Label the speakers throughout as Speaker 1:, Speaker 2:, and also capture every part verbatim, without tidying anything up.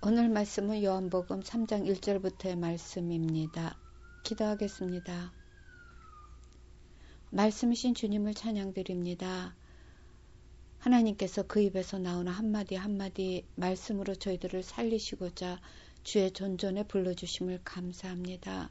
Speaker 1: 오늘 말씀은 요한복음 삼 장 일 절부터의 말씀입니다. 기도하겠습니다. 말씀이신 주님을 찬양드립니다. 하나님께서 그 입에서 나오는 한마디 한마디 말씀으로 저희들을 살리시고자 주의 존전에 불러주심을 감사합니다.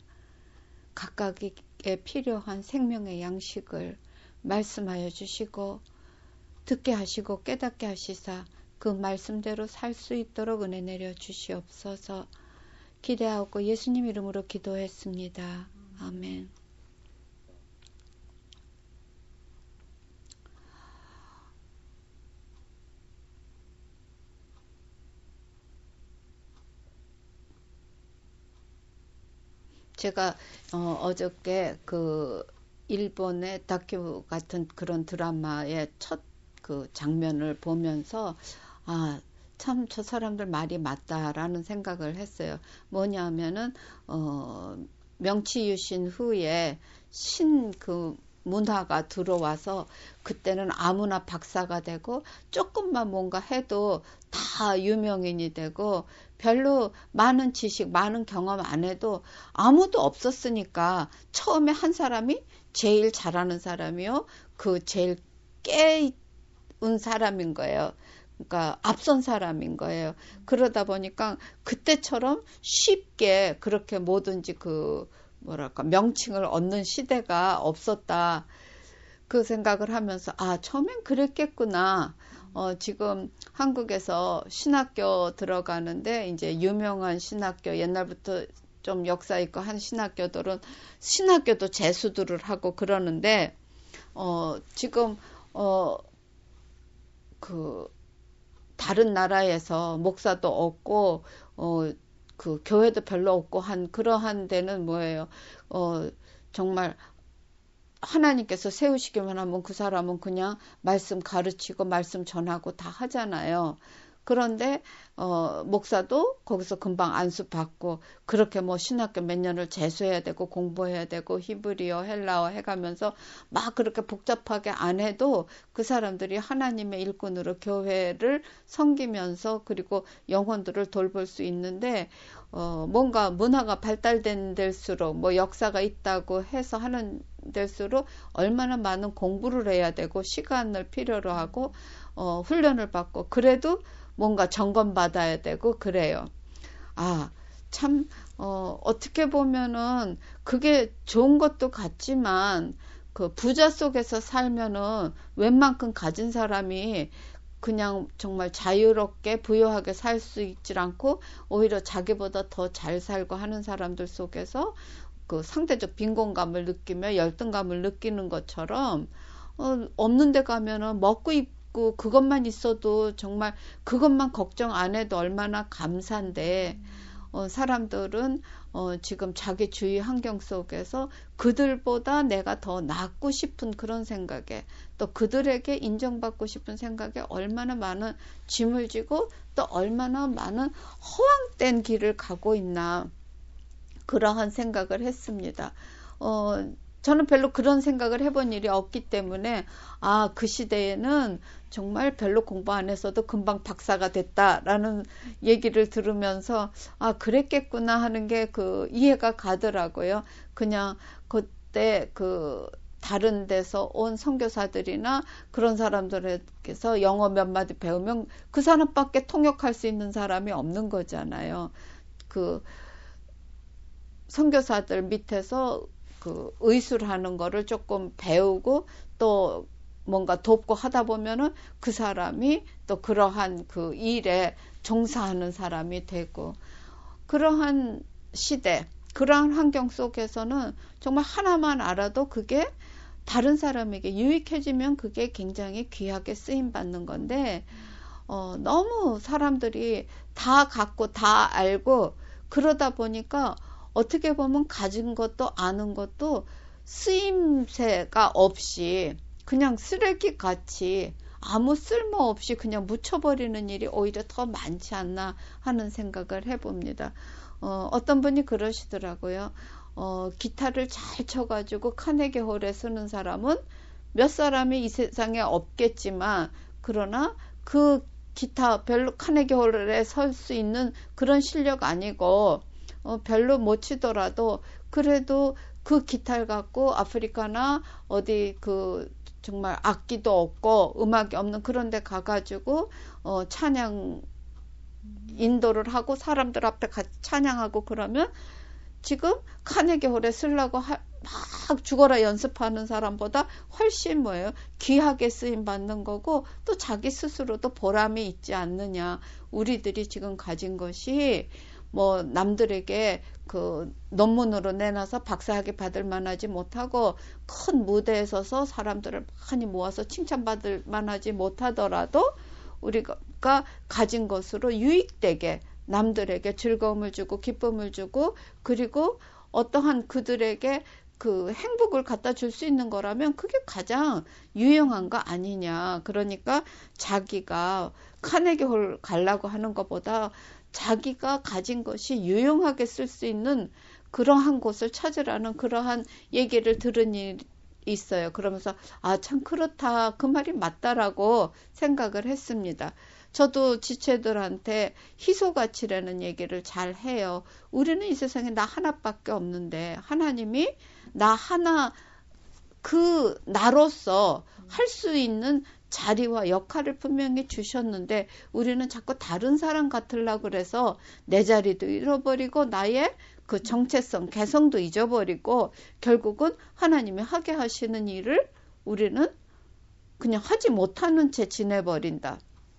Speaker 1: 각각에게 필요한 생명의 양식을 말씀하여 주시고 듣게 하시고 깨닫게 하시사 그 말씀대로 살 수 있도록 은혜 내려 주시옵소서. 기대하고 예수님 이름으로 기도했습니다. 아멘. 제가 어, 어저께 그 일본의 다큐 같은 그런 드라마의 첫 그 장면을 보면서 아, 참 저 사람들 말이 맞다라는 생각을 했어요. 뭐냐면은 어, 명치유신 후에 신 그 문화가 들어와서 그때는 아무나 박사가 되고 조금만 뭔가 해도 다 유명인이 되고 별로 많은 지식, 많은 경험 안 해도 아무도 없었으니까 처음에 한 사람이 제일 잘하는 사람이요. 그 제일 깨 은 사람인 거예요. 그러니까 앞선 사람인 거예요. 그러다 보니까 그때처럼 쉽게 그렇게 뭐든지 그 뭐랄까 명칭을 얻는 시대가 없었다. 그 생각을 하면서 아 처음엔 그랬겠구나. 어, 지금 한국에서 신학교 들어가는데 이제 유명한 신학교 옛날부터 좀 역사 있고 한 신학교들은 신학교도 재수들을 하고 그러는데 어, 지금 어, 그 다른 나라에서 목사도 없고 어, 그 교회도 별로 없고 한 그러한 데는 뭐예요? 어, 정말 하나님께서 세우시기만 하면 그 사람은 그냥 말씀 가르치고 말씀 전하고 다 하잖아요. 그런데 어, 목사도 거기서 금방 안수 받고 그렇게 뭐 신학교 몇 년을 재수해야 되고 공부해야 되고 히브리어, 헬라어 해가면서 막 그렇게 복잡하게 안 해도 그 사람들이 하나님의 일꾼으로 교회를 섬기면서 그리고 영혼들을 돌볼 수 있는데 어, 뭔가 문화가 발달된 데일수록 뭐 역사가 있다고 해서 하는 데일수록 얼마나 많은 공부를 해야 되고 시간을 필요로 하고 어, 훈련을 받고 그래도 뭔가 점검받아야 되고 그래요. 아, 참 어, 어떻게 보면은 그게 좋은 것도 같지만 그 부자 속에서 살면은 웬만큼 가진 사람이 그냥 정말 자유롭게 부유하게 살 수 있질 않고 오히려 자기보다 더 잘 살고 하는 사람들 속에서 그 상대적 빈곤감을 느끼며 열등감을 느끼는 것처럼 어, 없는 데 가면은 먹고 입고 그것만 있어도 정말 그것만 걱정 안 해도 얼마나 감사한데 어, 사람들은 어, 지금 자기 주위 환경 속에서 그들보다 내가 더 낫고 싶은 그런 생각에 또 그들에게 인정받고 싶은 생각에 얼마나 많은 짐을 지고 또 얼마나 많은 허황된 길을 가고 있나 그러한 생각을 했습니다. 어, 저는 별로 그런 생각을 해본 일이 없기 때문에 아, 그 시대에는 정말 별로 공부 안 했어도 금방 박사가 됐다라는 얘기를 들으면서 아, 그랬겠구나 하는 게 그 이해가 가더라고요. 그냥 그때 그 다른 데서 온 선교사들이나 그런 사람들에게서 영어 몇 마디 배우면 그 사람밖에 통역할 수 있는 사람이 없는 거잖아요. 그 선교사들 밑에서 그 의술하는 거를 조금 배우고 또 뭔가 돕고 하다 보면은 그 사람이 또 그러한 그 일에 종사하는 사람이 되고 그러한 시대, 그러한 환경 속에서는 정말 하나만 알아도 그게 다른 사람에게 유익해지면 그게 굉장히 귀하게 쓰임 받는 건데 어, 너무 사람들이 다 갖고 다 알고 그러다 보니까 어떻게 보면 가진 것도 아는 것도 쓰임새가 없이 그냥 쓰레기 같이 아무 쓸모 없이 그냥 묻혀버리는 일이 오히려 더 많지 않나 하는 생각을 해봅니다. 어, 어떤 분이 그러시더라고요. 어, 기타를 잘 쳐가지고 카네기 홀에 쓰는 사람은 몇 사람이 이 세상에 없겠지만 그러나 그 기타 별로 카네기 홀에 설 수 있는 그런 실력 아니고 어, 별로 못 치더라도 그래도 그 기타를 갖고 아프리카나 어디 그 정말 악기도 없고 음악이 없는 그런 데 가가지고 어, 찬양 인도를 하고 사람들 앞에 같이 찬양하고 그러면 지금 카네기 홀에 쓰려고 하, 막 죽어라 연습하는 사람보다 훨씬 뭐예요? 귀하게 쓰임 받는 거고 또 자기 스스로도 보람이 있지 않느냐. 우리들이 지금 가진 것이 뭐 남들에게 그 논문으로 내놔서 박사학위 받을 만하지 못하고 큰 무대에 서서 사람들을 많이 모아서 칭찬받을 만하지 못하더라도 우리가 가진 것으로 유익되게 남들에게 즐거움을 주고 기쁨을 주고 그리고 어떠한 그들에게 그 행복을 갖다 줄 수 있는 거라면 그게 가장 유용한 거 아니냐. 그러니까 자기가 카네기 홀 가려고 하는 것보다 자기가 가진 것이 유용하게 쓸 수 있는 그러한 곳을 찾으라는 그러한 얘기를 들은 일이 있어요. 그러면서 아, 참 그렇다. 그 말이 맞다라고 생각을 했습니다. 저도 지체들한테 희소가치라는 얘기를 잘 해요. 우리는 이 세상에 나 하나밖에 없는데 하나님이 나 하나 그 나로서 할 수 있는 자리와 역할을 분명히 주셨는데 우리는 자꾸 다른 사람 같으려고 그래서 내 자리도 잃어버리고 나의 그 정체성, 개성도 잊어버리고 결국은 하나님이 하게 하시는 일을 우리는 그냥 하지 못하는 채 지내버린다.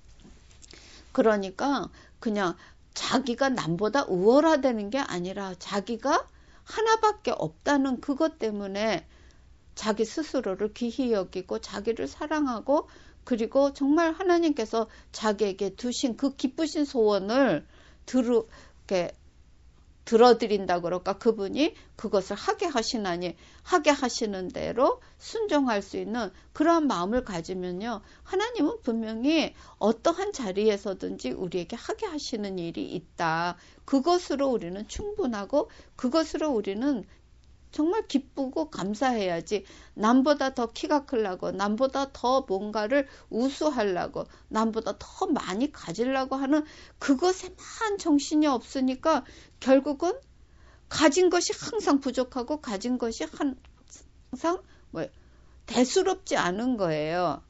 Speaker 1: 그러니까 그냥 자기가 남보다 우월하다는 게 아니라 자기가 하나밖에 없다는 그것 때문에 자기 스스로를 귀히 여기고 자기를 사랑하고 그리고 정말 하나님께서 자기에게 두신 그 기쁘신 소원을 들으, 이렇게 들어드린다 그럴까 그분이 그것을 하게 하시나니 하게 하시는 대로 순종할 수 있는 그러한 마음을 가지면요 하나님은 분명히 어떠한 자리에서든지 우리에게 하게 하시는 일이 있다. 그것으로 우리는 충분하고 그것으로 우리는 정말 기쁘고 감사해야지 남보다 더 키가 크려고 남보다 더 뭔가를 우수하려고 남보다 더 많이 가지려고 하는 그것에만 정신이 없으니까 결국은 가진 것이 항상 부족하고 가진 것이 항상 뭐 대수롭지 않은 거예요.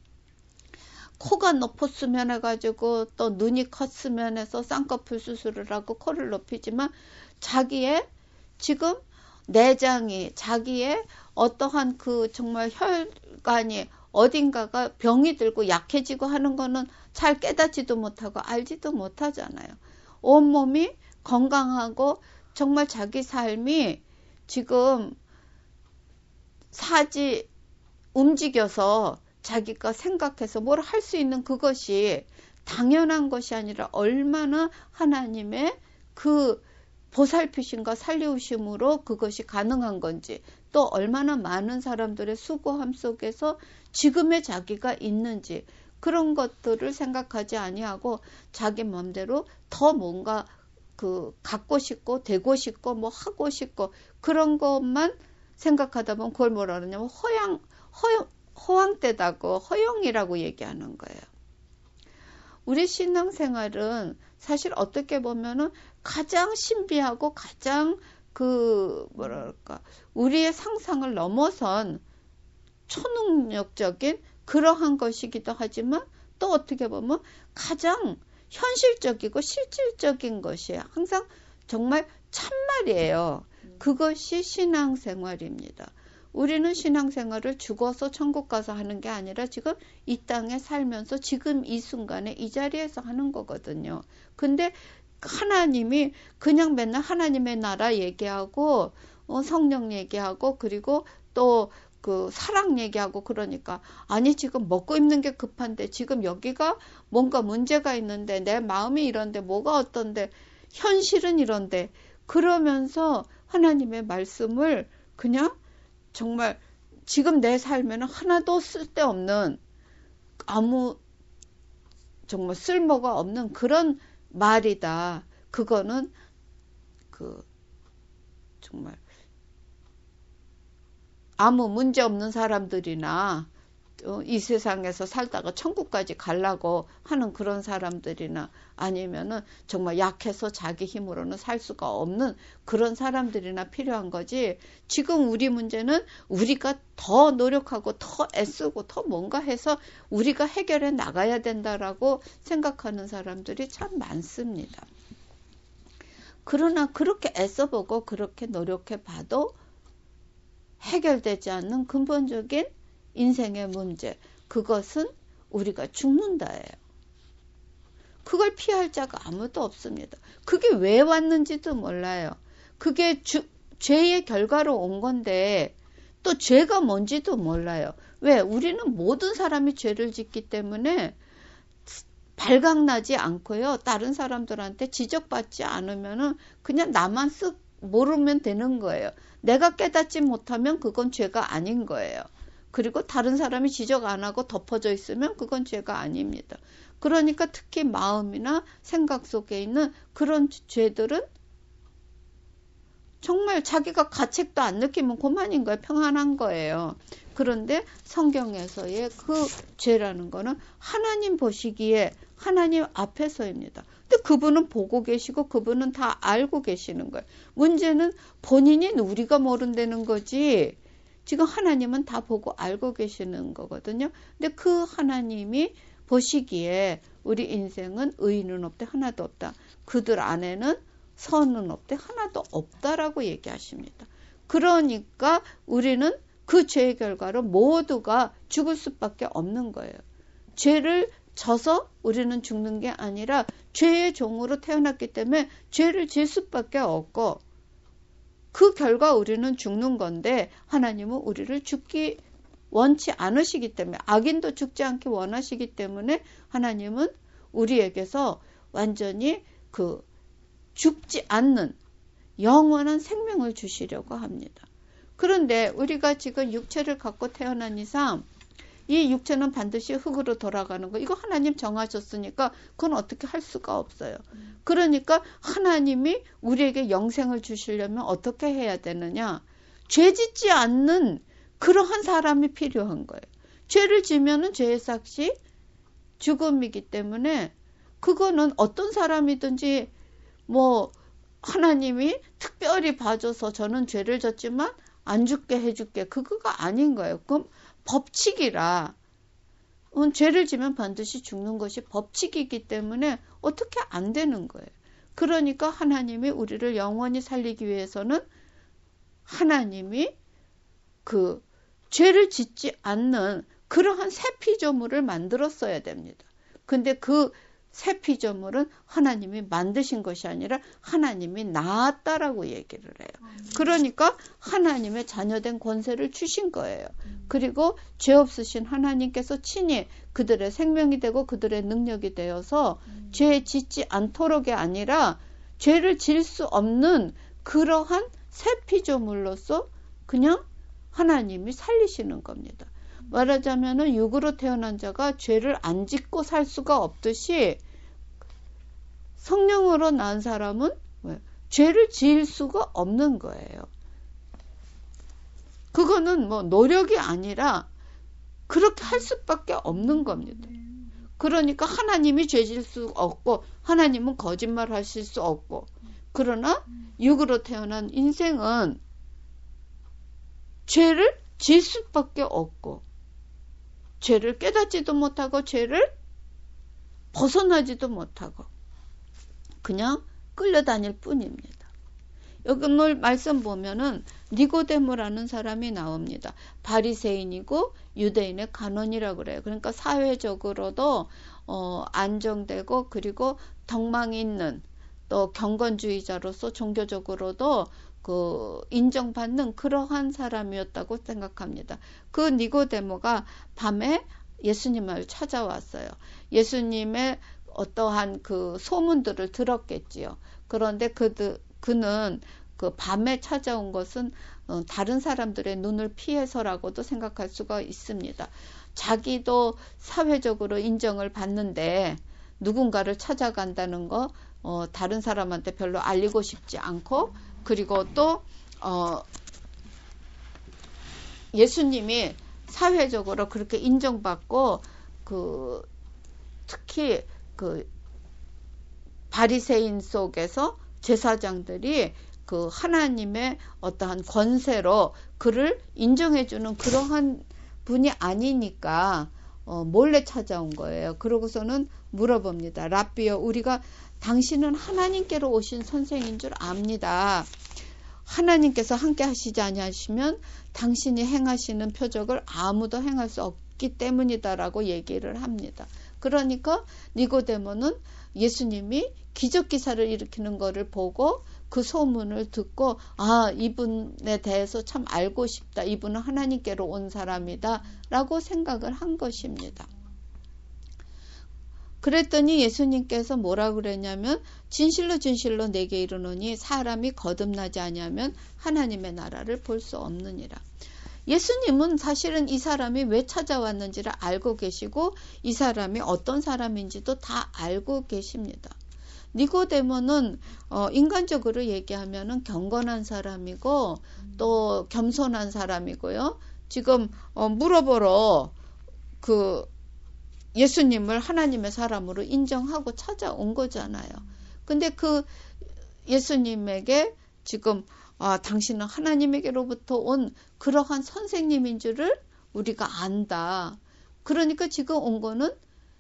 Speaker 1: 코가 높았으면 해가지고 또 눈이 컸으면 해서 쌍꺼풀 수술을 하고 코를 높이지만 자기의 지금 내장이 자기의 어떠한 그 정말 혈관이 어딘가가 병이 들고 약해지고 하는 거는 잘 깨닫지도 못하고 알지도 못하잖아요. 온몸이 건강하고 정말 자기 삶이 지금 사지 움직여서 자기가 생각해서 뭘 할 수 있는 그것이 당연한 것이 아니라 얼마나 하나님의 그 보살피심과 살리우심으로 그것이 가능한 건지 또 얼마나 많은 사람들의 수고함 속에서 지금의 자기가 있는지 그런 것들을 생각하지 아니하고 자기 마음대로 더 뭔가 그 갖고 싶고 되고 싶고 뭐 하고 싶고 그런 것만 생각하다 보면 그걸 뭐라 그러냐면 허양 허영 허황되다고 허영이라고 얘기하는 거예요. 우리 신앙생활은 사실 어떻게 보면은 가장 신비하고 가장 그 뭐랄까 우리의 상상을 넘어선 초능력적인 그러한 것이기도 하지만 또 어떻게 보면 가장 현실적이고 실질적인 것이에요. 항상 정말 참말이에요. 그것이 신앙생활입니다. 우리는 신앙생활을 죽어서 천국 가서 하는 게 아니라 지금 이 땅에 살면서 지금 이 순간에 이 자리에서 하는 거거든요. 근데 하나님이 그냥 맨날 하나님의 나라 얘기하고 어, 성령 얘기하고 그리고 또 그 사랑 얘기하고 그러니까 아니 지금 먹고 입는 게 급한데 지금 여기가 뭔가 문제가 있는데 내 마음이 이런데 뭐가 어떤데 현실은 이런데 그러면서 하나님의 말씀을 그냥 정말 지금 내 삶에는 하나도 쓸데없는 아무 정말 쓸모가 없는 그런 말이다. 그거는 그 정말 아무 문제 없는 사람들이나 어, 이 세상에서 살다가 천국까지 가려고 하는 그런 사람들이나 아니면은 정말 약해서 자기 힘으로는 살 수가 없는 그런 사람들이나 필요한 거지. 지금 우리 문제는 우리가 더 노력하고 더 애쓰고 더 뭔가 해서 우리가 해결해 나가야 된다라고 생각하는 사람들이 참 많습니다. 그러나 그렇게 애써보고 그렇게 노력해봐도 해결되지 않는 근본적인 인생의 문제, 그것은 우리가 죽는다예요. 그걸 피할 자가 아무도 없습니다. 그게 왜 왔는지도 몰라요. 그게 주, 죄의 결과로 온 건데 또 죄가 뭔지도 몰라요. 왜? 우리는 모든 사람이 죄를 짓기 때문에 발각나지 않고요. 다른 사람들한테 지적받지 않으면은 그냥 나만 쓱 모르면 되는 거예요. 내가 깨닫지 못하면 그건 죄가 아닌 거예요. 그리고 다른 사람이 지적 안 하고 덮어져 있으면 그건 죄가 아닙니다. 그러니까 특히 마음이나 생각 속에 있는 그런 죄들은 정말 자기가 가책도 안 느끼면 그만인 거예요. 평안한 거예요. 그런데 성경에서의 그 죄라는 거는 하나님 보시기에 하나님 앞에서입니다. 근데 그분은 보고 계시고 그분은 다 알고 계시는 거예요. 문제는 본인이 우리가 모른다는 거지. 지금 하나님은 다 보고 알고 계시는 거거든요. 근데 그 하나님이 보시기에 우리 인생은 의인은 없대 하나도 없다. 그들 안에는 선은 없대 하나도 없다라고 얘기하십니다. 그러니까 우리는 그 죄의 결과로 모두가 죽을 수밖에 없는 거예요. 죄를 져서 우리는 죽는 게 아니라 죄의 종으로 태어났기 때문에 죄를 질 수밖에 없고 그 결과 우리는 죽는 건데 하나님은 우리를 죽기 원치 않으시기 때문에 악인도 죽지 않게 원하시기 때문에 하나님은 우리에게서 완전히 그 죽지 않는 영원한 생명을 주시려고 합니다. 그런데 우리가 지금 육체를 갖고 태어난 이상 이 육체는 반드시 흙으로 돌아가는 거. 이거 하나님 정하셨으니까 그건 어떻게 할 수가 없어요. 그러니까 하나님이 우리에게 영생을 주시려면 어떻게 해야 되느냐. 죄 짓지 않는 그러한 사람이 필요한 거예요. 죄를 지면은 죄의 삭시 죽음이기 때문에 그거는 어떤 사람이든지 뭐 하나님이 특별히 봐줘서 저는 죄를 졌지만 안 죽게 해줄게. 그거가 아닌 거예요. 그럼 법칙이라 음, 죄를 지면 반드시 죽는 것이 법칙이기 때문에 어떻게 안 되는 거예요. 그러니까 하나님이 우리를 영원히 살리기 위해서는 하나님이 그 죄를 짓지 않는 그러한 새 피조물을 만들었어야 됩니다. 근데 그 새 피조물은 하나님이 만드신 것이 아니라 하나님이 낳았다라고 얘기를 해요. 그러니까 하나님의 자녀된 권세를 주신 거예요. 그리고 죄 없으신 하나님께서 친히 그들의 생명이 되고 그들의 능력이 되어서 죄 짓지 않도록이 아니라 죄를 질 수 없는 그러한 새 피조물로서 그냥 하나님이 살리시는 겁니다. 말하자면은 육으로 태어난 자가 죄를 안 짓고 살 수가 없듯이 성령으로 난 사람은 왜? 죄를 지을 수가 없는 거예요. 그거는 뭐 노력이 아니라 그렇게 할 수밖에 없는 겁니다. 그러니까 하나님이 죄 질 수 없고 하나님은 거짓말 하실 수 없고 그러나 육으로 태어난 인생은 죄를 질 수밖에 없고 죄를 깨닫지도 못하고 죄를 벗어나지도 못하고 그냥 끌려다닐 뿐입니다. 여기 오늘 말씀 보면은 니고데모라는 사람이 나옵니다. 바리새인이고 유대인의 간원이라고 그래요. 그러니까 사회적으로도 어, 안정되고 그리고 덕망이 있는 또 경건주의자로서 종교적으로도 그 인정받는 그러한 사람이었다고 생각합니다. 그 니고데모가 밤에 예수님을 찾아왔어요. 예수님의 어떠한 그 소문들을 들었겠지요. 그런데 그, 그는 그 밤에 찾아온 것은 다른 사람들의 눈을 피해서라고도 생각할 수가 있습니다. 자기도 사회적으로 인정을 받는데 누군가를 찾아간다는 거 어, 다른 사람한테 별로 알리고 싶지 않고 그리고 또 어, 예수님이 사회적으로 그렇게 인정받고 그 특히 그 바리새인 속에서 제사장들이 그 하나님의 어떠한 권세로 그를 인정해주는 그러한 분이 아니니까 어, 몰래 찾아온 거예요. 그러고서는 물어봅니다. 랍비여, 우리가 당신은 하나님께로 오신 선생인 줄 압니다. 하나님께서 함께 하시지 아니하시면 당신이 행하시는 표적을 아무도 행할 수 없기 때문이다라고 얘기를 합니다. 그러니까 니고데모는 예수님이 기적기사를 일으키는 것을 보고 그 소문을 듣고 아, 이분에 대해서 참 알고 싶다. 이분은 하나님께로 온 사람이다 라고 생각을 한 것입니다. 그랬더니 예수님께서 뭐라 그랬냐면 진실로 진실로 내게 이르노니 사람이 거듭나지 아니하면 하나님의 나라를 볼 수 없느니라. 예수님은 사실은 이 사람이 왜 찾아왔는지를 알고 계시고 이 사람이 어떤 사람인지도 다 알고 계십니다. 니고데모는 어, 인간적으로 얘기하면은 경건한 사람이고 또 겸손한 사람이고요. 지금 어, 물어보러 그 예수님을 하나님의 사람으로 인정하고 찾아온 거잖아요. 근데 그 예수님에게 지금 아, 당신은 하나님에게로부터 온 그러한 선생님인 줄을 우리가 안다. 그러니까 지금 온 거는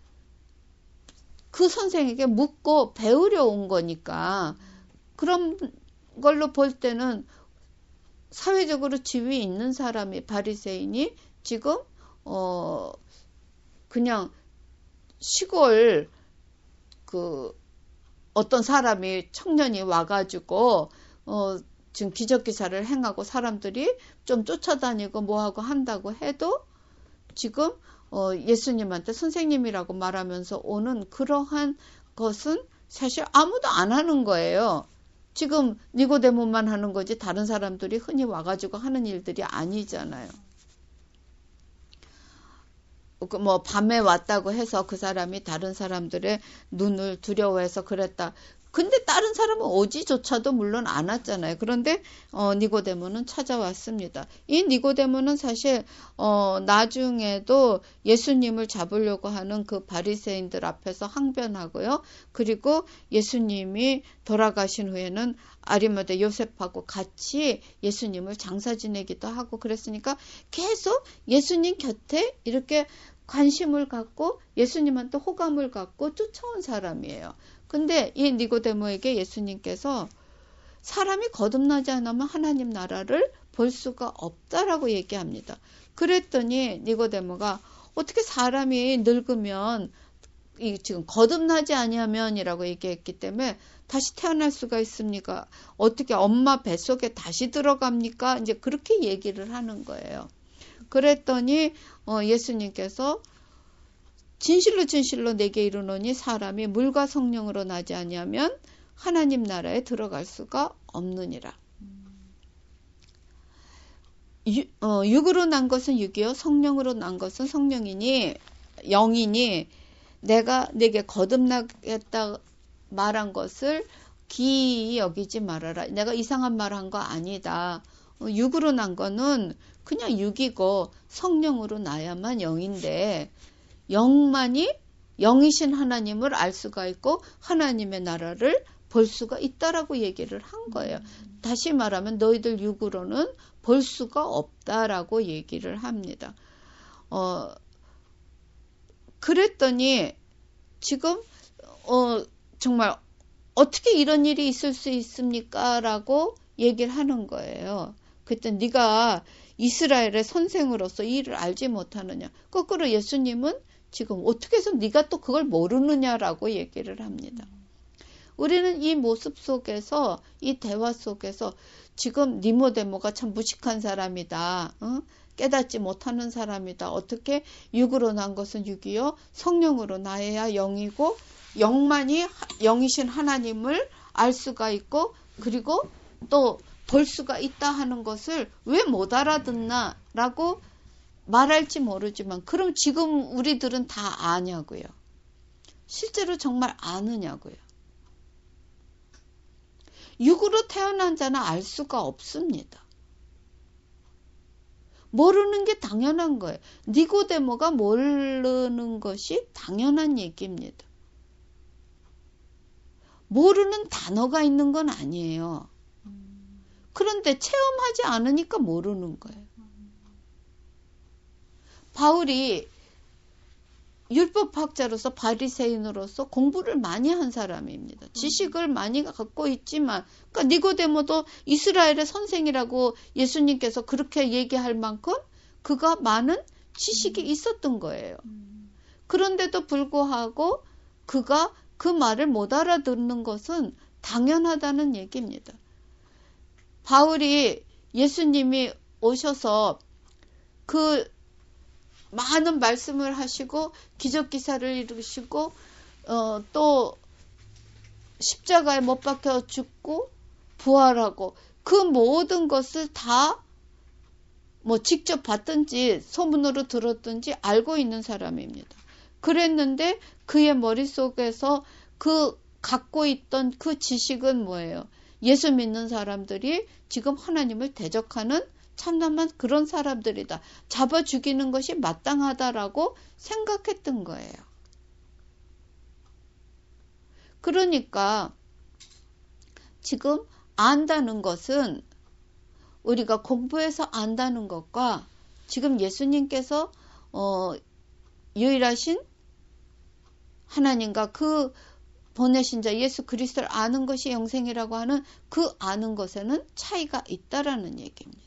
Speaker 1: 그 선생에게 묻고 배우려 온 거니까 그런 걸로 볼 때는 사회적으로 지위 있는 사람이 바리새인이 지금 어 그냥 시골 그 어떤 사람이 청년이 와가지고 어 지금 기적기사를 행하고 사람들이 좀 쫓아다니고 뭐하고 한다고 해도 지금 어 예수님한테 선생님이라고 말하면서 오는 그러한 것은 사실 아무도 안 하는 거예요. 지금 니고데모만 하는 거지 다른 사람들이 흔히 와가지고 하는 일들이 아니잖아요. 뭐 밤에 왔다고 해서 그 사람이 다른 사람들의 눈을 두려워해서 그랬다. 근데 다른 사람은 오지조차도 물론 안 왔잖아요. 그런데 어, 니고데모는 찾아왔습니다. 이 니고데모는 사실 어, 나중에도 예수님을 잡으려고 하는 그 바리새인들 앞에서 항변하고요. 그리고 예수님이 돌아가신 후에는 아리마대 요셉하고 같이 예수님을 장사 지내기도 하고 그랬으니까 계속 예수님 곁에 이렇게 관심을 갖고 예수님한테 호감을 갖고 쫓아온 사람이에요. 근데 이 니고데모에게 예수님께서 사람이 거듭나지 않으면 하나님 나라를 볼 수가 없다라고 얘기합니다. 그랬더니 니고데모가 어떻게 사람이 늙으면 이 지금 거듭나지 아니하면이라고 얘기했기 때문에 다시 태어날 수가 있습니까? 어떻게 엄마 뱃속에 다시 들어갑니까? 이제 그렇게 얘기를 하는 거예요. 그랬더니 어, 예수님께서 진실로 진실로 내게 이르노니 사람이 물과 성령으로 나지 아니하면 하나님 나라에 들어갈 수가 없느니라. 유, 어, 육으로 난 것은 육이요 성령으로 난 것은 성령이니 영이니 내가 내게 거듭나겠다 말한 것을 기이 여기지 말아라. 내가 이상한 말 한 거 아니다. 어, 육으로 난 거는 그냥 육이고 성령으로 나야만 영인데 영만이 영이신 하나님을 알 수가 있고 하나님의 나라를 볼 수가 있다라고 얘기를 한 거예요. 다시 말하면 너희들 육으로는 볼 수가 없다라고 얘기를 합니다. 어, 그랬더니 지금 어, 정말 어떻게 이런 일이 있을 수 있습니까? 라고 얘기를 하는 거예요. 그때 네가 이스라엘의 선생으로서 이 일을 알지 못하느냐. 거꾸로 예수님은 지금 어떻게 해서 네가 또 그걸 모르느냐라고 얘기를 합니다. 우리는 이 모습 속에서 이 대화 속에서 지금 니고데모가 참 무식한 사람이다. 어? 깨닫지 못하는 사람이다. 어떻게 육으로 난 것은 육이요 성령으로 나야 영이고 영만이 영이신 하나님을 알 수가 있고 그리고 또 볼 수가 있다 하는 것을 왜 못 알아듣나라고 말할지 모르지만 그럼 지금 우리들은 다 아냐고요. 실제로 정말 아느냐고요. 육으로 태어난 자는 알 수가 없습니다. 모르는 게 당연한 거예요. 니고데모가 모르는 것이 당연한 얘기입니다. 모르는 단어가 있는 건 아니에요. 그런데 체험하지 않으니까 모르는 거예요. 바울이 율법학자로서 바리새인으로서 공부를 많이 한 사람입니다. 지식을 많이 갖고 있지만, 그러니까 니고데모도 이스라엘의 선생이라고 예수님께서 그렇게 얘기할 만큼 그가 많은 지식이 있었던 거예요. 그런데도 불구하고 그가 그 말을 못 알아듣는 것은 당연하다는 얘기입니다. 바울이 예수님이 오셔서 그 많은 말씀을 하시고 기적기사를 이루시고 어, 또 십자가에 못 박혀 죽고 부활하고 그 모든 것을 다 뭐 직접 봤든지 소문으로 들었든지 알고 있는 사람입니다. 그랬는데 그의 머릿속에서 그 갖고 있던 그 지식은 뭐예요? 예수 믿는 사람들이 지금 하나님을 대적하는 참담한 그런 사람들이다. 잡아 죽이는 것이 마땅하다라고 생각했던 거예요. 그러니까 지금 안다는 것은 우리가 공부해서 안다는 것과 지금 예수님께서 어, 유일하신 하나님과 그 보내신 자 예수 그리스도를 아는 것이 영생이라고 하는 그 아는 것에는 차이가 있다라는 얘기입니다.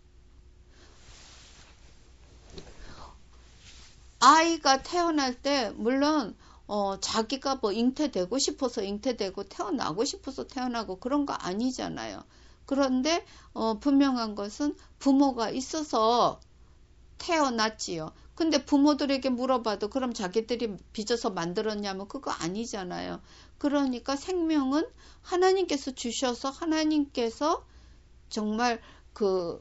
Speaker 1: 아이가 태어날 때 물론 어, 자기가 뭐 잉태되고 싶어서 잉태되고 태어나고 싶어서 태어나고 그런 거 아니잖아요. 그런데 어, 분명한 것은 부모가 있어서 태어났지요. 근데 부모들에게 물어봐도 그럼 자기들이 빚어서 만들었냐면 그거 아니잖아요. 그러니까 생명은 하나님께서 주셔서 하나님께서 정말 그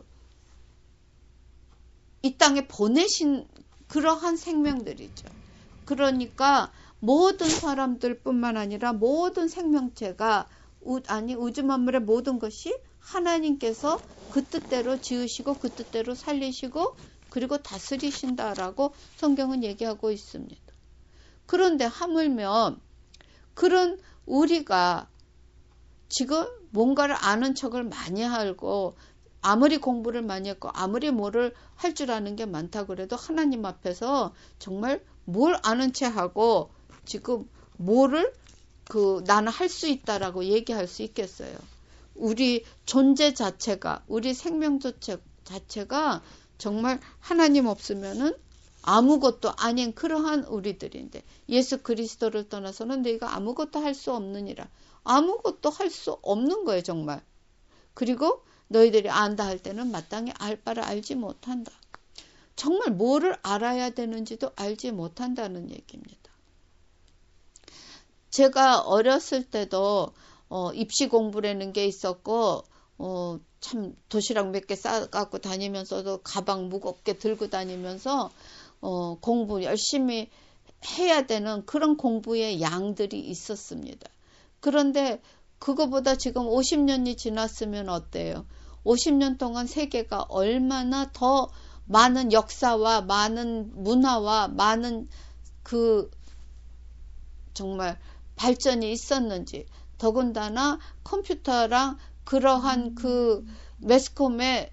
Speaker 1: 이 땅에 보내신 그러한 생명들이죠. 그러니까 모든 사람들뿐만 아니라 모든 생명체가 우, 아니 우주 만물의 모든 것이 하나님께서 그 뜻대로 지으시고 그 뜻대로 살리시고 그리고 다스리신다라고 성경은 얘기하고 있습니다. 그런데 하물며 그런 우리가 지금 뭔가를 아는 척을 많이 하고 아무리 공부를 많이 했고 아무리 뭐를 할 줄 아는 게 많다 그래도 하나님 앞에서 정말 뭘 아는 채 하고 지금 뭐를 그 나는 할 수 있다라고 얘기할 수 있겠어요. 우리 존재 자체가 우리 생명 자체가 정말 하나님 없으면은 아무것도 아닌 그러한 우리들인데 예수 그리스도를 떠나서는 너희가 아무것도 할 수 없느니라. 아무것도 할 수 없는 거예요 정말. 그리고 너희들이 안다 할 때는 마땅히 알 바를 알지 못한다. 정말 뭐를 알아야 되는지도 알지 못한다는 얘기입니다. 제가 어렸을 때도 어, 입시 공부라는 게 있었고 어, 참 도시락 몇 개 싸갖고 다니면서도 가방 무겁게 들고 다니면서 어, 공부 열심히 해야 되는 그런 공부의 양들이 있었습니다. 그런데 그거보다 지금 오십 년이 지났으면 어때요? 오십 년 동안 세계가 얼마나 더 많은 역사와 많은 문화와 많은 그 정말 발전이 있었는지 더군다나 컴퓨터랑 그러한 그 매스컴의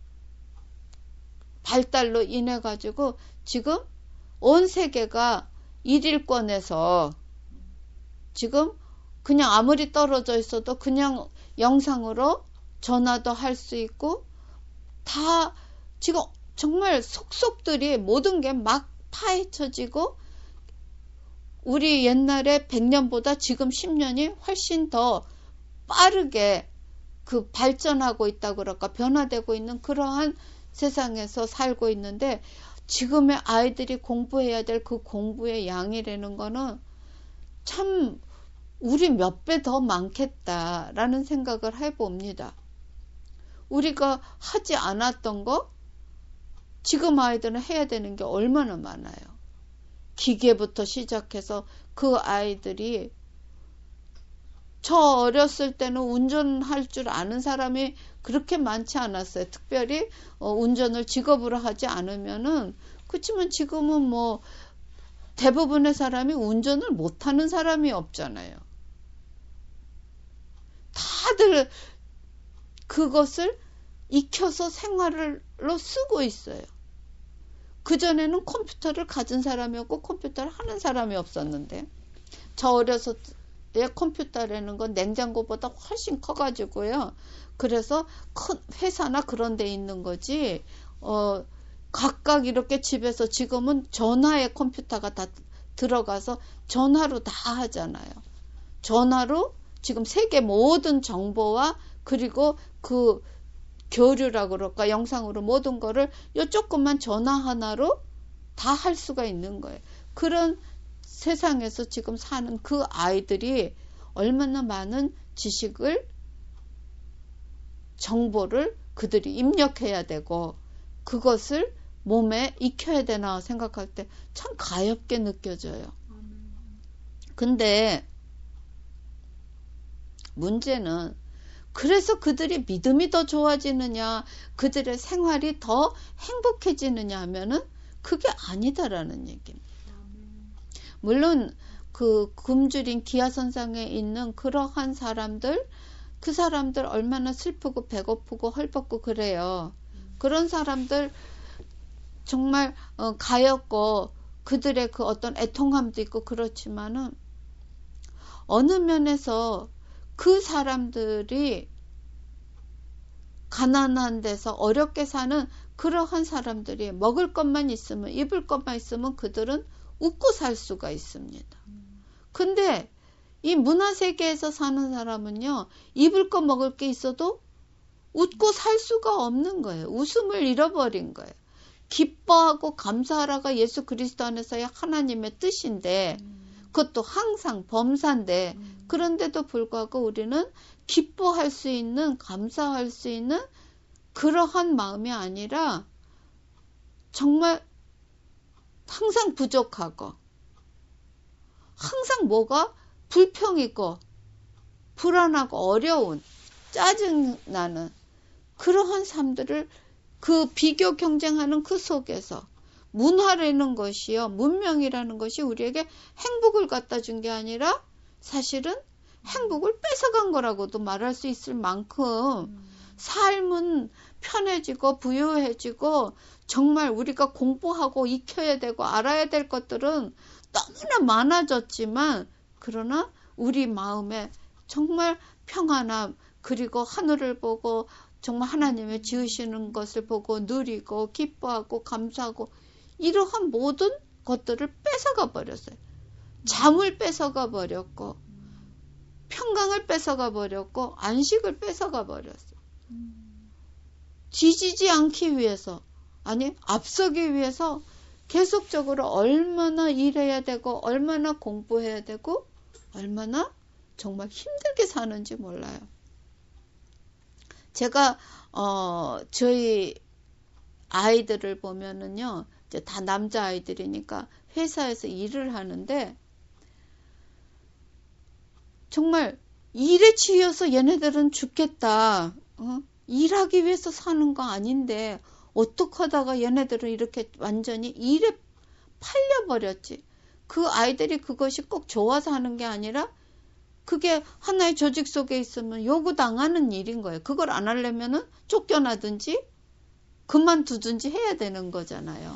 Speaker 1: 발달로 인해 가지고 지금 온 세계가 일일권에서 지금 그냥 아무리 떨어져 있어도 그냥 영상으로 전화도 할 수 있고 다 지금 정말 속속들이 모든 게 막 파헤쳐지고 우리 옛날에 백 년보다 지금 십 년이 훨씬 더 빠르게 그 발전하고 있다 그럴까 변화되고 있는 그러한 세상에서 살고 있는데 지금의 아이들이 공부해야 될 그 공부의 양이라는 거는 참 우리 몇 배 더 많겠다라는 생각을 해봅니다. 우리가 하지 않았던 거 지금 아이들은 해야 되는 게 얼마나 많아요. 기계부터 시작해서 그 아이들이 저 어렸을 때는 운전할 줄 아는 사람이 그렇게 많지 않았어요. 특별히 어, 운전을 직업으로 하지 않으면은. 그렇지만 지금은 뭐 대부분의 사람이 운전을 못하는 사람이 없잖아요. 다들 그것을 익혀서 생활로 쓰고 있어요. 그전에는 컴퓨터를 가진 사람이 없고 컴퓨터를 하는 사람이 없었는데, 저 어려서 때 컴퓨터라는 건 냉장고보다 훨씬 커가지고요. 그래서 큰 회사나 그런 데 있는 거지, 어, 각각 이렇게 집에서 지금은 전화에 컴퓨터가 다 들어가서 전화로 다 하잖아요. 전화로 지금 세계 모든 정보와 그리고 그 교류라고 그럴까, 영상으로 모든 거를 요 조그만 전화 하나로 다 할 수가 있는 거예요. 그런 세상에서 지금 사는 그 아이들이 얼마나 많은 지식을, 정보를 그들이 입력해야 되고 그것을 몸에 익혀야 되나 생각할 때 참 가엽게 느껴져요. 근데 문제는, 그래서 그들이 믿음이 더 좋아지느냐, 그들의 생활이 더 행복해지느냐 하면은 그게 아니다라는 얘기입니다. 물론 그 굶주린 기아선상에 있는 그러한 사람들, 그 사람들 얼마나 슬프고 배고프고 헐벗고 그래요. 그런 사람들 정말 어, 가엾고 그들의 그 어떤 애통함도 있고 그렇지만은 어느 면에서 그 사람들이 가난한 데서 어렵게 사는 그러한 사람들이 먹을 것만 있으면, 입을 것만 있으면 그들은 웃고 살 수가 있습니다. 근데 이 문화세계에서 사는 사람은요, 입을 거 먹을 게 있어도 웃고 살 수가 없는 거예요. 웃음을 잃어버린 거예요. 기뻐하고 감사하라가 예수 그리스도 안에서의 하나님의 뜻인데, 그것도 항상 범사인데, 그런데도 불구하고 우리는 기뻐할 수 있는, 감사할 수 있는 그러한 마음이 아니라 정말 항상 부족하고 항상 뭐가 불평이고 불안하고 어려운, 짜증나는 그러한 삶들을, 그 비교 경쟁하는 그 속에서 문화라는 것이요, 문명이라는 것이 우리에게 행복을 갖다 준 게 아니라 사실은 행복을 뺏어간 거라고도 말할 수 있을 만큼 삶은 편해지고 부유해지고 정말 우리가 공부하고 익혀야 되고 알아야 될 것들은 너무나 많아졌지만, 그러나 우리 마음에 정말 평안함, 그리고 하늘을 보고 정말 하나님의 지으시는 것을 보고 누리고 기뻐하고 감사하고 이러한 모든 것들을 뺏어가 버렸어요. 잠을 뺏어가 버렸고 평강을 뺏어가 버렸고 안식을 뺏어가 버렸어요. 뒤지지 않기 위해서, 아니 앞서기 위해서 계속적으로 얼마나 일해야 되고 얼마나 공부해야 되고 얼마나 정말 힘들게 사는지 몰라요. 제가 어 저희 아이들을 보면은요, 이제 다 남자 아이들이니까 회사에서 일을 하는데 정말 일에 치여서 얘네들은 죽겠다. 어? 일하기 위해서 사는 거 아닌데 어떻게 하다가 얘네들은 이렇게 완전히 일에 팔려버렸지. 그 아이들이 그것이 꼭 좋아서 하는 게 아니라 그게 하나의 조직 속에 있으면 요구당하는 일인 거예요. 그걸 안 하려면은 쫓겨나든지 그만두든지 해야 되는 거잖아요.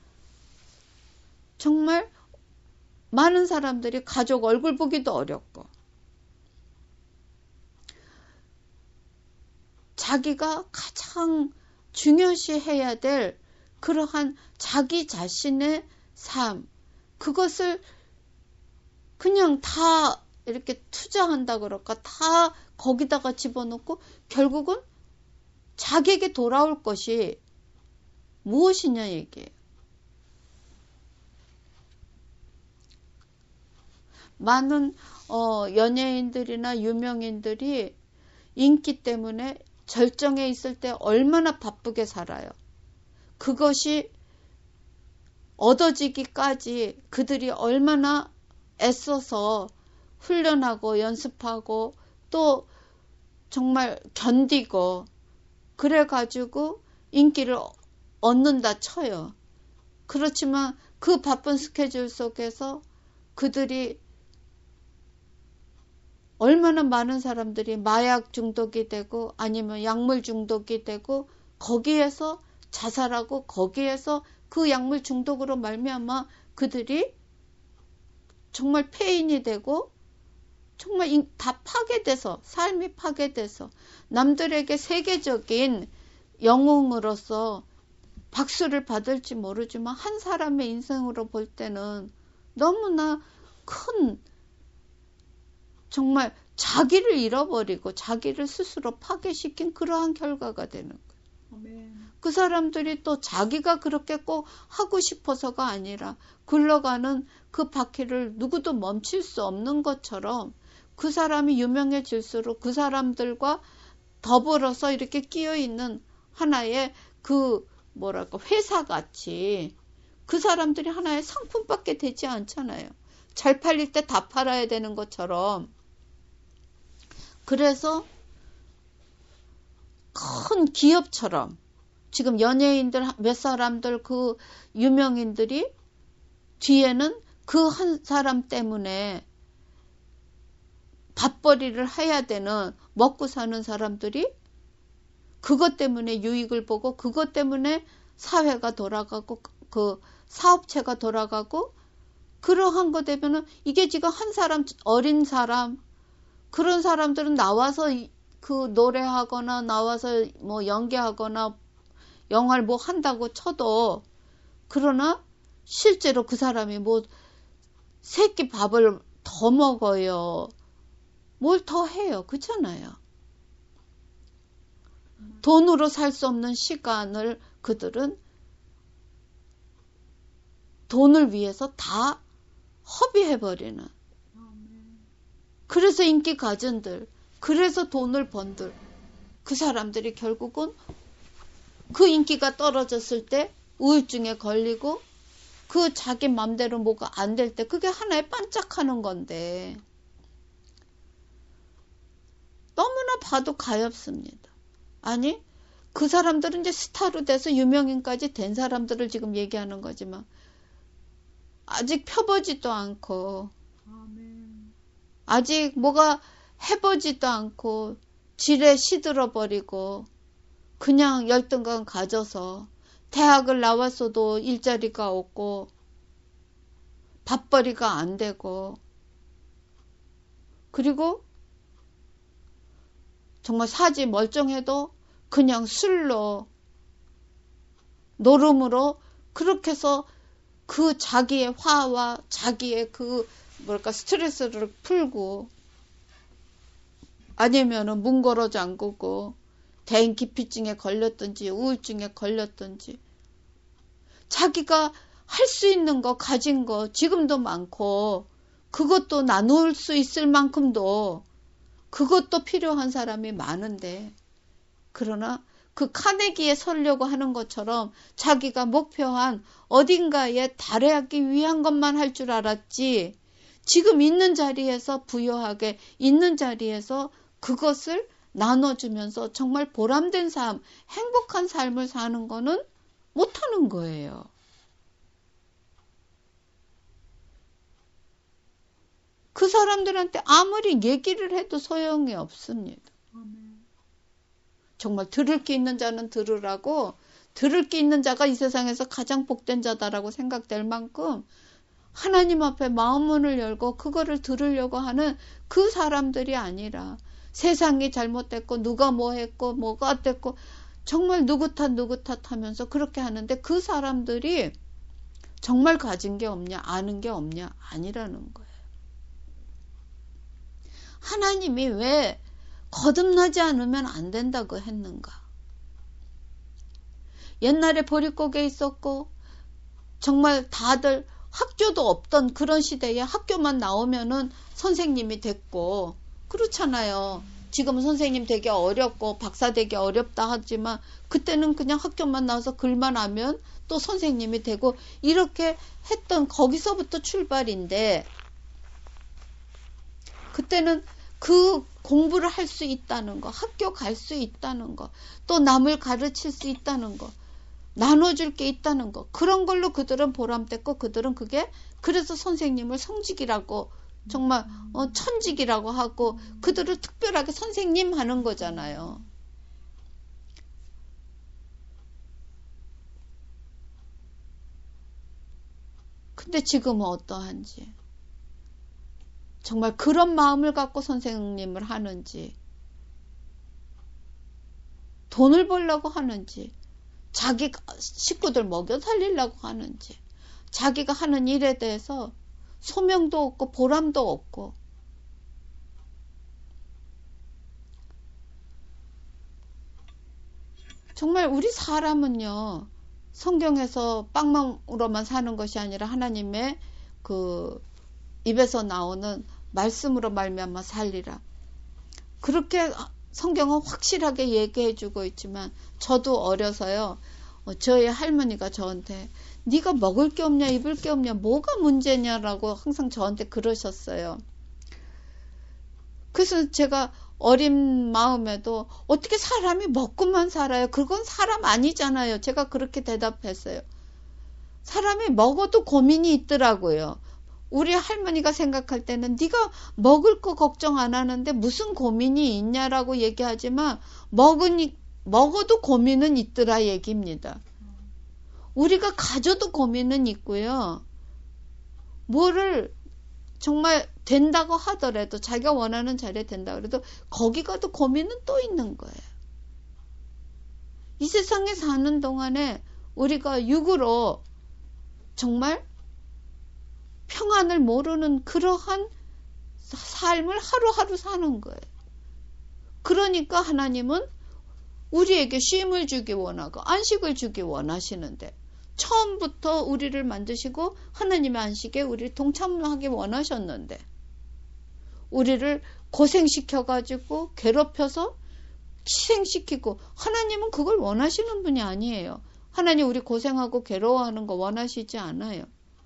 Speaker 1: 정말 많은 사람들이 가족 얼굴 보기도 어렵고 자기가 가장 중요시 해야 될 그러한 자기 자신의 삶, 그것을 그냥 다 이렇게 투자한다 그럴까, 다 거기다가 집어넣고 결국은 자기에게 돌아올 것이 무엇이냐 얘기예요. 많은 어, 연예인들이나 유명인들이 인기 때문에 절정에 있을 때 얼마나 바쁘게 살아요. 그것이 얻어지기까지 그들이 얼마나 애써서 훈련하고 연습하고 또 정말 견디고 그래가지고 인기를 얻는다 쳐요. 그렇지만 그 바쁜 스케줄 속에서 그들이 얼마나 많은 사람들이 마약 중독이 되고 아니면 약물 중독이 되고 거기에서 자살하고 거기에서 그 약물 중독으로 말미암아 그들이 정말 폐인이 되고 정말 다 파괴돼서 삶이 파괴돼서 남들에게 세계적인 영웅으로서 박수를 받을지 모르지만 한 사람의 인생으로 볼 때는 너무나 큰 정말 자기를 잃어버리고 자기를 스스로 파괴시킨 그러한 결과가 되는 거예요. 아멘. 그 사람들이 또 자기가 그렇게 꼭 하고 싶어서가 아니라 굴러가는 그 바퀴를 누구도 멈출 수 없는 것처럼 그 사람이 유명해질수록 그 사람들과 더불어서 이렇게 끼어 있는 하나의 그 뭐랄까 회사같이 그 사람들이 하나의 상품밖에 되지 않잖아요. 잘 팔릴 때 다 팔아야 되는 것처럼. 그래서 큰 기업처럼 지금 연예인들 몇 사람들 그 유명인들이 뒤에는 그 한 사람 때문에 밥벌이를 해야 되는 먹고 사는 사람들이 그것 때문에 유익을 보고 그것 때문에 사회가 돌아가고 그 사업체가 돌아가고 그러한 거 되면은 이게 지금 한 사람 어린 사람 그런 사람들은 나와서 그 노래하거나 나와서 뭐 연기하거나 영화를 뭐 한다고 쳐도 그러나 실제로 그 사람이 뭐 새끼 밥을 더 먹어요. 뭘 더 해요. 그렇잖아요. 돈으로 살 수 없는 시간을 그들은 돈을 위해서 다 허비해버리는. 그래서 인기 가진들, 그래서 돈을 번들, 그 사람들이 결국은 그 인기가 떨어졌을 때 우울증에 걸리고 그 자기 맘대로 뭐가 안 될 때 그게 하나의 반짝하는 건데 너무나 봐도 가엾습니다. 아니 그 사람들은 이제 스타로 돼서 유명인까지 된 사람들을 지금 얘기하는 거지만 아직 펴보지도 않고 아직 뭐가 해보지도 않고 지레 시들어버리고 그냥 열등감 가져서 대학을 나왔어도 일자리가 없고 밥벌이가 안 되고 그리고 정말 사지 멀쩡해도 그냥 술로 노름으로 그렇게 해서 그 자기의 화와 자기의 그 뭐랄까 스트레스를 풀고 아니면은 문걸어 잠그고 대인기피증에 걸렸든지 우울증에 걸렸든지 자기가 할 수 있는 거 가진 거 지금도 많고 그것도 나눌 수 있을 만큼도 그것도 필요한 사람이 많은데 그러나 그 카네기에 서려고 하는 것처럼 자기가 목표한 어딘가에 달하기 위한 것만 할 줄 알았지 지금 있는 자리에서 부유하게 있는 자리에서 그것을 나눠주면서 정말 보람된 삶, 행복한 삶을 사는 거는 못하는 거예요. 그 사람들한테 아무리 얘기를 해도 소용이 없습니다. 정말 들을 게 있는 자는 들으라고 들을 게 있는 자가 이 세상에서 가장 복된 자다라고 생각될 만큼 하나님 앞에 마음문을 열고 그거를 들으려고 하는 그 사람들이 아니라 세상이 잘못됐고 누가 뭐 했고 뭐가 어땠고 정말 누구 탓 누구 탓 하면서 그렇게 하는데 그 사람들이 정말 가진 게 없냐 아는 게 없냐 아니라는 거예요. 하나님이 왜 거듭나지 않으면 안 된다고 했는가? 옛날에 보릿고개 있었고 정말 다들 학교도 없던 그런 시대에 학교만 나오면은 선생님이 됐고 그렇잖아요. 지금 선생님 되게 어렵고 박사 되기 어렵다 하지만 그때는 그냥 학교만 나와서 글만 하면 또 선생님이 되고 이렇게 했던 거기서부터 출발인데 그때는 그 공부를 할 수 있다는 거, 학교 갈 수 있다는 거, 또 남을 가르칠 수 있다는 거, 나눠줄 게 있다는 거, 그런 걸로 그들은 보람됐고, 그들은 그게 그래서 선생님을 성직이라고 정말 어, 천직이라고 하고 그들을 특별하게 선생님 하는 거잖아요. 근데 지금은 어떠한지, 정말 그런 마음을 갖고 선생님을 하는지, 돈을 벌려고 하는지, 자기 식구들 먹여 살리려고 하는지, 자기가 하는 일에 대해서 소명도 없고 보람도 없고, 정말 우리 사람은요, 성경에서 빵망으로만 사는 것이 아니라 하나님의 그 입에서 나오는 말씀으로 말미암아 살리라. 그렇게 성경은 확실하게 얘기해 주고 있지만, 저도 어려서요, 저희 할머니가 저한테 네가 먹을 게 없냐 입을 게 없냐 뭐가 문제냐라고 항상 저한테 그러셨어요. 그래서 제가 어린 마음에도 어떻게 사람이 먹고만 살아요? 그건 사람 아니잖아요. 제가 그렇게 대답했어요. 사람이 먹어도 고민이 있더라고요. 우리 할머니가 생각할 때는 네가 먹을 거 걱정 안 하는데 무슨 고민이 있냐라고 얘기하지만, 먹으니, 먹어도 고민은 있더라 얘기입니다. 우리가 가져도 고민은 있고요. 뭐를 정말 된다고 하더라도, 자기가 원하는 자리에 된다고 해도 거기 가도 고민은 또 있는 거예요. 이 세상에 사는 동안에 우리가 육으로 정말 평안을 모르는 그러한 삶을 하루하루 사는 거예요. 그러니까 하나님은 우리에게 쉼을 주기 원하고 안식을 주기 원하시는데, 처음부터 우리를 만드시고 하나님의 안식에 우리를 동참하기 원하셨는데, 우리를 고생시켜가지고 괴롭혀서 희생시키고, 하나님은 그걸 원하시는 분이 아니에요. 하나님 우리 고생하고 괴로워하는 거 원하시지 않아요.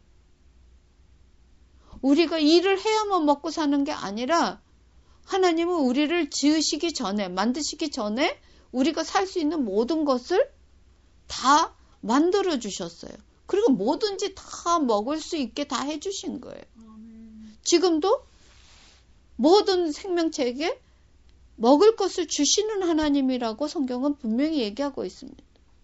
Speaker 1: 우리가 일을 해야만 먹고 사는 게 아니라, 하나님은 우리를 지으시기 전에, 만드시기 전에 우리가 살 수 있는 모든 것을 다 만들어 주셨어요. 그리고 뭐든지 다 먹을 수 있게 다 해주신 거예요. 지금도 모든 생명체에게 먹을 것을 주시는 하나님이라고 성경은 분명히 얘기하고 있습니다.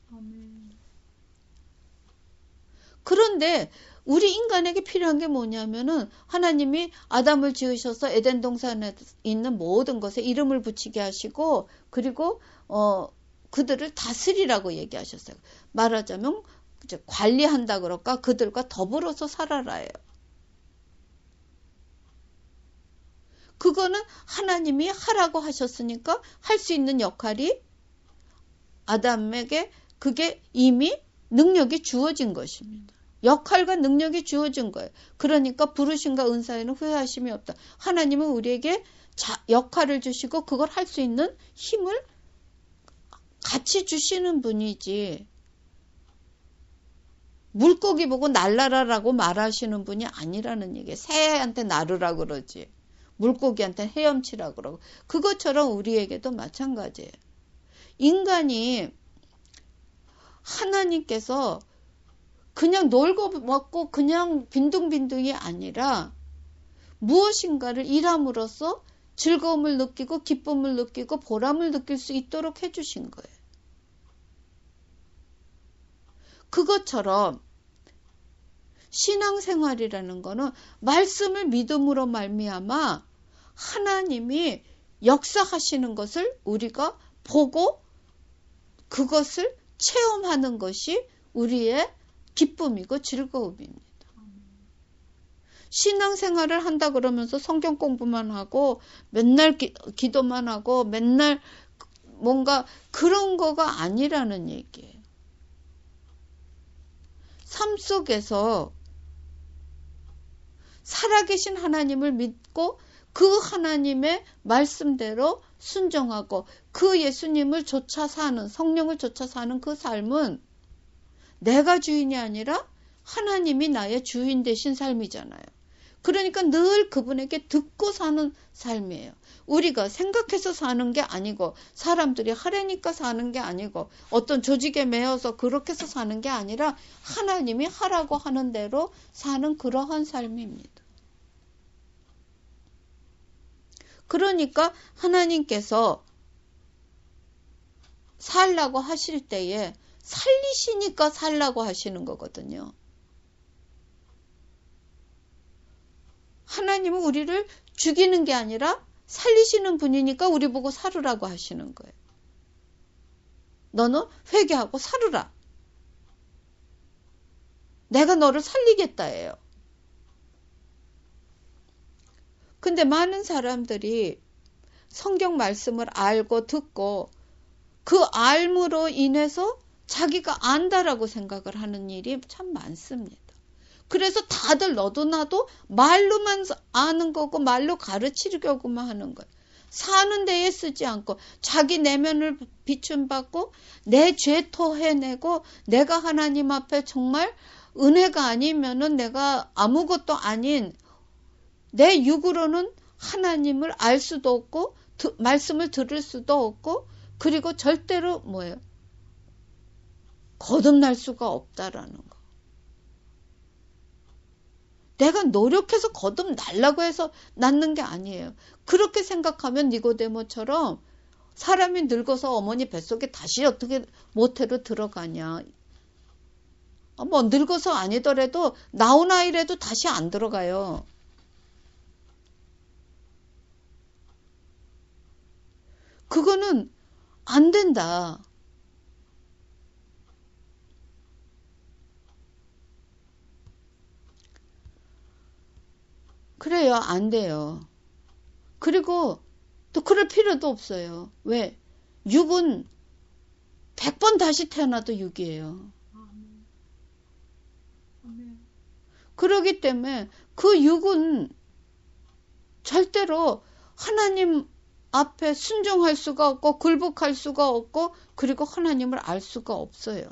Speaker 1: 그런데 우리 인간에게 필요한 게 뭐냐면은, 하나님이 아담을 지으셔서 에덴 동산에 있는 모든 것에 이름을 붙이게 하시고, 그리고 어 그들을 다스리라고 얘기하셨어요. 말하자면 이제 관리한다 그럴까, 그들과 더불어서 살아라예요. 그거는 하나님이 하라고 하셨으니까 할 수 있는 역할이 아담에게 그게 이미 능력이 주어진 것입니다. 역할과 능력이 주어진 거예요. 그러니까 부르심과 은사에는 후회하심이 없다. 하나님은 우리에게 자, 역할을 주시고 그걸 할 수 있는 힘을 같이 주시는 분이지, 물고기 보고 날라라라고 말하시는 분이 아니라는 얘기예요. 새한테 나르라 그러지, 물고기한테 헤엄치라 그러고, 그것처럼 우리에게도 마찬가지예요. 인간이 하나님께서 그냥 놀고 먹고 그냥 빈둥빈둥이 아니라 무엇인가를 일함으로써 즐거움을 느끼고 기쁨을 느끼고 보람을 느낄 수 있도록 해주신 거예요. 그것처럼 신앙생활이라는 거는 말씀을 믿음으로 말미암아 하나님이 역사하시는 것을 우리가 보고 그것을 체험하는 것이 우리의 기쁨이고 즐거움입니다. 신앙생활을 한다 그러면서 성경 공부만 하고 맨날 기, 기도만 하고 맨날 뭔가 그런 거가 아니라는 얘기예요. 삶 속에서 살아계신 하나님을 믿고 그 하나님의 말씀대로 순종하고 그 예수님을 쫓아 사는, 성령을 쫓아 사는 그 삶은 내가 주인이 아니라 하나님이 나의 주인 되신 삶이잖아요. 그러니까 늘 그분에게 듣고 사는 삶이에요. 우리가 생각해서 사는 게 아니고 사람들이 하라니까 사는 게 아니고 어떤 조직에 매여서 그렇게 해서 사는 게 아니라 하나님이 하라고 하는 대로 사는 그러한 삶입니다. 그러니까 하나님께서 살라고 하실 때에 살리시니까 살라고 하시는 거거든요. 하나님은 우리를 죽이는 게 아니라 살리시는 분이니까 우리 보고 살으라고 하시는 거예요. 너는 회개하고 살으라. 내가 너를 살리겠다예요. 근데 많은 사람들이 성경 말씀을 알고 듣고 그 알므로 인해서 자기가 안다라고 생각을 하는 일이 참 많습니다. 그래서 다들 너도 나도 말로만 아는 거고 말로 가르치려고만 하는 거예요. 사는 데에 쓰지 않고 자기 내면을 비춤받고 내 죄 토해내고 내가 하나님 앞에 정말 은혜가 아니면은 내가 아무것도 아닌 내 육으로는 하나님을 알 수도 없고 드, 말씀을 들을 수도 없고 그리고 절대로 뭐예요? 거듭날 수가 없다라는 거. 내가 노력해서 거듭나려고 해서 낳는 게 아니에요. 그렇게 생각하면 니고데모처럼 사람이 늙어서 어머니 뱃속에 다시 어떻게 모태로 들어가냐. 뭐 늙어서 아니더라도 나온 아이라도 다시 안 들어가요. 그거는 안 된다. 그래요. 안 돼요. 그리고 또 그럴 필요도 없어요. 왜? 육은 백 번 다시 태어나도 육이에요. 그러기 때문에 그 육은 절대로 하나님 앞에 순종할 수가 없고 굴복할 수가 없고 그리고 하나님을 알 수가 없어요.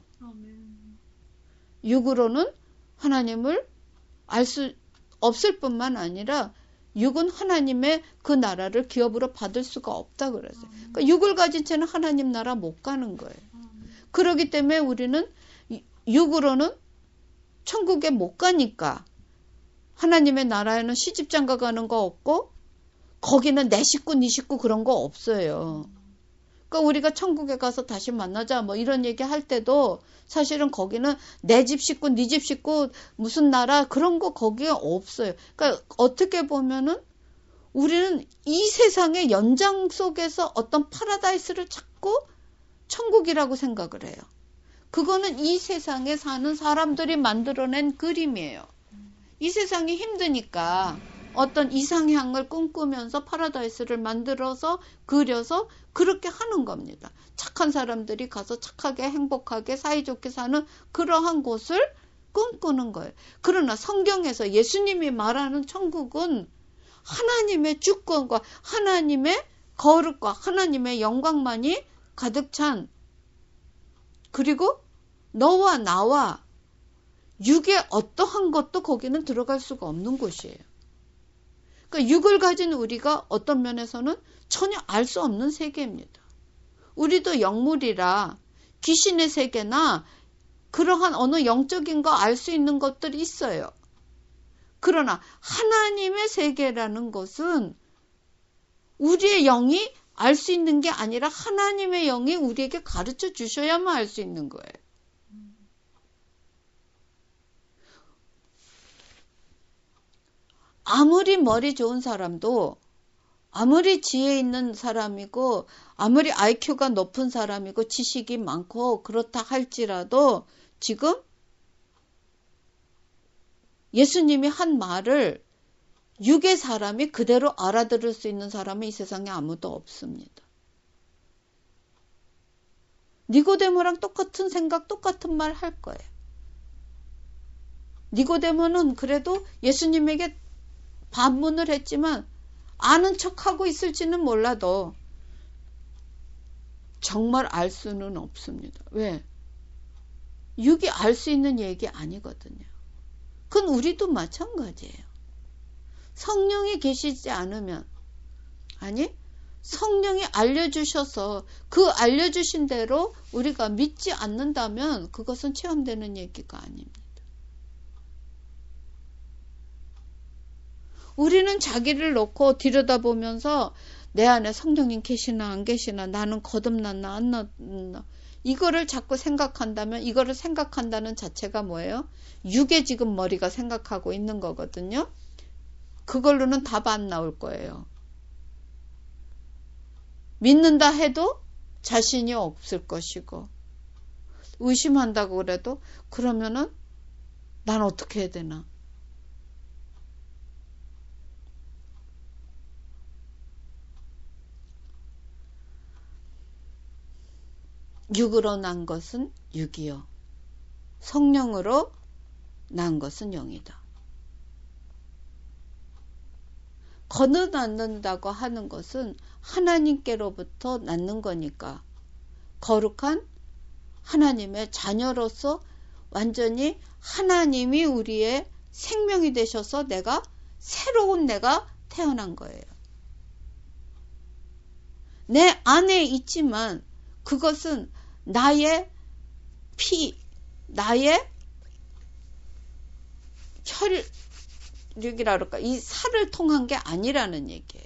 Speaker 1: 육으로는 하나님을 알 수 없을 뿐만 아니라 육은 하나님의 그 나라를 기업으로 받을 수가 없다 그랬어요. 그러니까 육을 가진 채는 하나님 나라 못 가는 거예요. 그렇기 때문에 우리는 육으로는 천국에 못 가니까 하나님의 나라에는 시집장가 가는 거 없고 거기는 내 식구 네 식구 그런 거 없어요. 그러니까 우리가 천국에 가서 다시 만나자 뭐 이런 얘기 할 때도 사실은 거기는 내 집 식구 네 집 식구 무슨 나라 그런 거 거기에 없어요. 그러니까 어떻게 보면은 우리는 이 세상의 연장 속에서 어떤 파라다이스를 찾고 천국이라고 생각을 해요. 그거는 이 세상에 사는 사람들이 만들어낸 그림이에요. 이 세상이 힘드니까 어떤 이상향을 꿈꾸면서 파라다이스를 만들어서 그려서 그렇게 하는 겁니다. 착한 사람들이 가서 착하게 행복하게 사이좋게 사는 그러한 곳을 꿈꾸는 거예요. 그러나 성경에서 예수님이 말하는 천국은 하나님의 주권과 하나님의 거룩과 하나님의 영광만이 가득 찬 그리고 너와 나와 육의 어떠한 것도 거기는 들어갈 수가 없는 곳이에요. 그러니까 육을 가진 우리가 어떤 면에서는 전혀 알 수 없는 세계입니다. 우리도 영물이라 귀신의 세계나 그러한 어느 영적인 거 알 수 있는 것들이 있어요. 그러나 하나님의 세계라는 것은 우리의 영이 알 수 있는 게 아니라 하나님의 영이 우리에게 가르쳐 주셔야만 알 수 있는 거예요. 아무리 머리 좋은 사람도 아무리 지혜 있는 사람이고 아무리 아이큐가 높은 사람이고 지식이 많고 그렇다 할지라도 지금 예수님이 한 말을 육의 사람이 그대로 알아들을 수 있는 사람은 이 세상에 아무도 없습니다. 니고데모랑 똑같은 생각, 똑같은 말 할 거예요. 니고데모는 그래도 예수님에게 반문을 했지만 아는 척하고 있을지는 몰라도 정말 알 수는 없습니다. 왜? 육이 알 수 있는 얘기 아니거든요. 그건 우리도 마찬가지예요. 성령이 계시지 않으면, 아니 성령이 알려주셔서 그 알려주신 대로 우리가 믿지 않는다면 그것은 체험되는 얘기가 아닙니다. 우리는 자기를 놓고 들여다보면서 내 안에 성령님 계시나 안 계시나, 나는 거듭났나 안 났나, 이거를 자꾸 생각한다면, 이거를 생각한다는 자체가 뭐예요? 육의 지금 머리가 생각하고 있는 거거든요. 그걸로는 답 안 나올 거예요. 믿는다 해도 자신이 없을 것이고, 의심한다고 그래도 그러면은 난 어떻게 해야 되나? 육으로 난 것은 육이요, 성령으로 난 것은 영이다. 거듭난다고 하는 것은 하나님께로부터 낳는 거니까, 거룩한 하나님의 자녀로서 완전히 하나님이 우리의 생명이 되셔서 내가, 새로운 내가 태어난 거예요. 내 안에 있지만 그것은 나의 피, 나의 혈육이라 그럴까, 이 살을 통한 게 아니라는 얘기예요.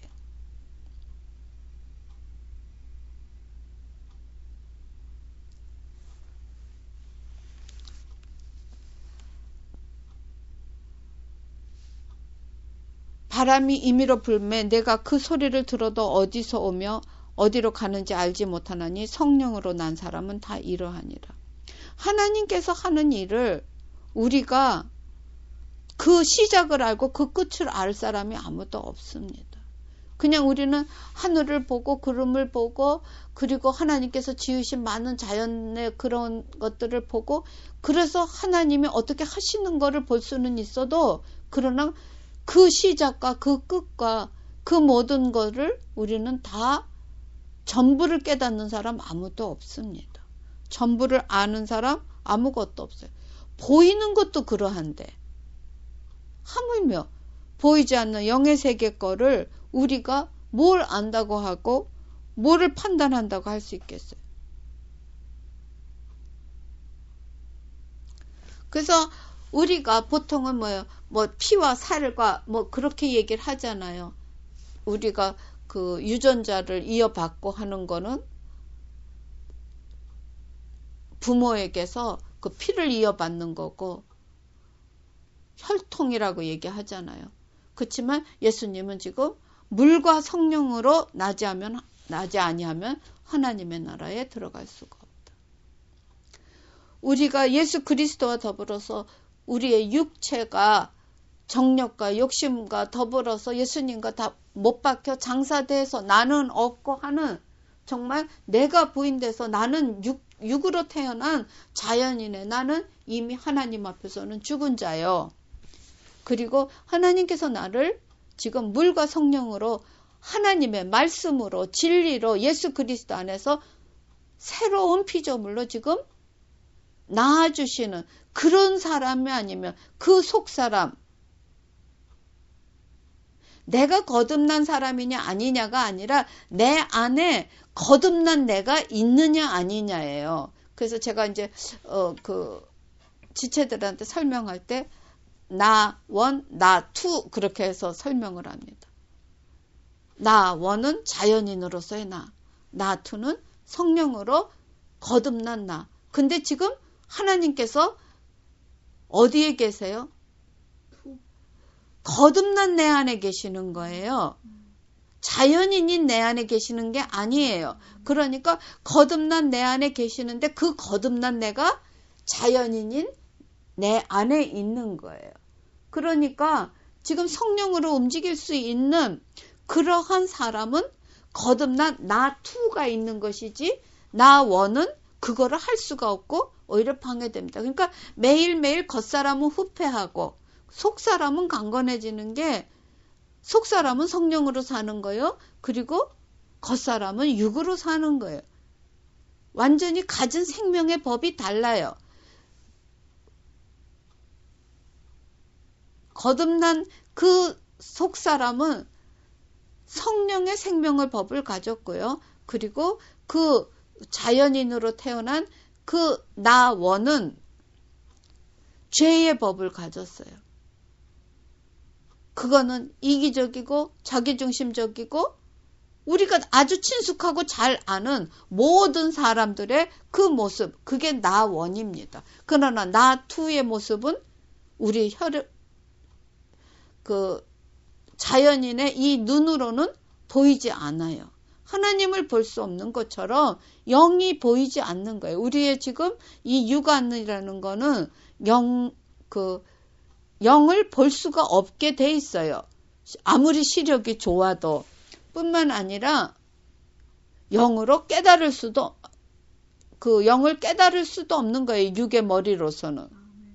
Speaker 1: 바람이 임의로 불매 내가 그 소리를 들어도 어디서 오며 어디로 가는지 알지 못하나니 성령으로 난 사람은 다 이러하니라. 하나님께서 하는 일을 우리가 그 시작을 알고 그 끝을 알 사람이 아무도 없습니다. 그냥 우리는 하늘을 보고 구름을 보고, 그리고 하나님께서 지으신 많은 자연의 그런 것들을 보고, 그래서 하나님이 어떻게 하시는 거를 볼 수는 있어도, 그러나 그 시작과 그 끝과 그 모든 거를 우리는 다 전부를 깨닫는 사람 아무도 없습니다. 전부를 아는 사람 아무것도 없어요. 보이는 것도 그러한데 하물며 보이지 않는 영의 세계 거를 우리가 뭘 안다고 하고 뭐를 판단한다고 할 수 있겠어요. 그래서 우리가 보통은 뭐예요? 뭐 피와 살과 뭐 그렇게 얘기를 하잖아요. 우리가 그 유전자를 이어받고 하는 거는 부모에게서 그 피를 이어받는 거고, 혈통이라고 얘기하잖아요. 그렇지만 예수님은 지금 물과 성령으로 나지 하면 나지 아니하면 하나님의 나라에 들어갈 수가 없다. 우리가 예수 그리스도와 더불어서 우리의 육체가 정욕과 욕심과 더불어서 예수님과 다 못 박혀 장사돼서 나는 없고 하는, 정말 내가 부인돼서 나는 육, 육으로 태어난 자연인의, 나는 이미 하나님 앞에서는 죽은 자요. 그리고 하나님께서 나를 지금 물과 성령으로, 하나님의 말씀으로, 진리로, 예수 그리스도 안에서 새로운 피조물로 지금 낳아주시는 그런 사람이 아니면 그 속사람, 내가 거듭난 사람이냐 아니냐가 아니라 내 안에 거듭난 내가 있느냐 아니냐예요. 그래서 제가 이제 어 그 지체들한테 설명할 때 나 원, 나 투 그렇게 해서 설명을 합니다. 나 원은 자연인으로서의 나, 나 투는 성령으로 거듭난 나. 근데 지금 하나님께서 어디에 계세요? 거듭난 내 안에 계시는 거예요. 자연인인 내 안에 계시는 게 아니에요. 그러니까 거듭난 내 안에 계시는데 그 거듭난 내가 자연인인 내 안에 있는 거예요. 그러니까 지금 성령으로 움직일 수 있는 그러한 사람은 거듭난 나 투가 있는 것이지, 나 원은 그거를 할 수가 없고 오히려 방해됩니다. 그러니까 매일매일 겉사람은 후패하고 속사람은 강건해지는 게, 속사람은 성령으로 사는 거예요. 그리고 겉사람은 육으로 사는 거예요. 완전히 가진 생명의 법이 달라요. 거듭난 그 속사람은 성령의 생명의 법을 가졌고요. 그리고 그 자연인으로 태어난 그 나원은 죄의 법을 가졌어요. 그거는 이기적이고 자기중심적이고 우리가 아주 친숙하고 잘 아는 모든 사람들의 그 모습, 그게 나원입니다. 그러나 나투의 모습은 우리 혈, 그 자연인의 이 눈으로는 보이지 않아요. 하나님을 볼 수 없는 것처럼 영이 보이지 않는 거예요. 우리의 지금 이 육안이라는 거는 영, 그, 영을 볼 수가 없게 돼 있어요. 아무리 시력이 좋아도. 뿐만 아니라 영으로 깨달을 수도, 그 영을 깨달을 수도 없는 거예요. 육의 머리로서는.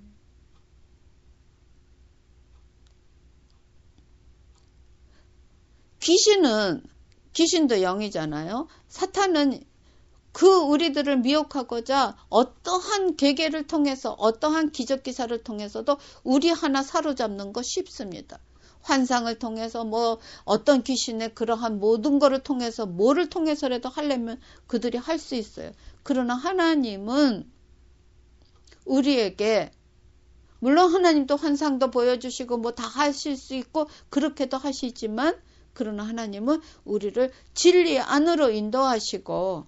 Speaker 1: 귀신은, 귀신도 영이잖아요. 사탄은 그 우리들을 미혹하고자 어떠한 계계를 통해서 어떠한 기적기사를 통해서도 우리 하나 사로잡는 거 쉽습니다. 환상을 통해서 뭐 어떤 귀신의 그러한 모든 거를 통해서 뭐를 통해서라도 하려면 그들이 할 수 있어요. 그러나 하나님은 우리에게 물론 하나님도 환상도 보여주시고 뭐 다 하실 수 있고 그렇게도 하시지만 그러나 하나님은 우리를 진리 안으로 인도하시고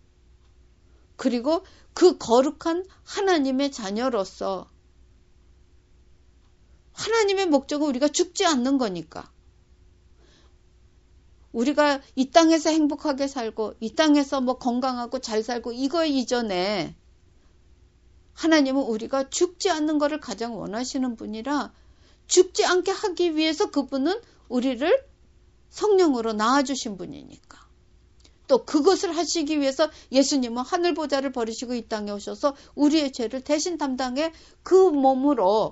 Speaker 1: 그리고 그 거룩한 하나님의 자녀로서 하나님의 목적은 우리가 죽지 않는 거니까. 우리가 이 땅에서 행복하게 살고 이 땅에서 뭐 건강하고 잘 살고 이거 이전에 하나님은 우리가 죽지 않는 것을 가장 원하시는 분이라 죽지 않게 하기 위해서 그분은 우리를 성령으로 낳아주신 분이니까. 또 그것을 하시기 위해서 예수님은 하늘보좌를 버리시고 이 땅에 오셔서 우리의 죄를 대신 담당해 그 몸으로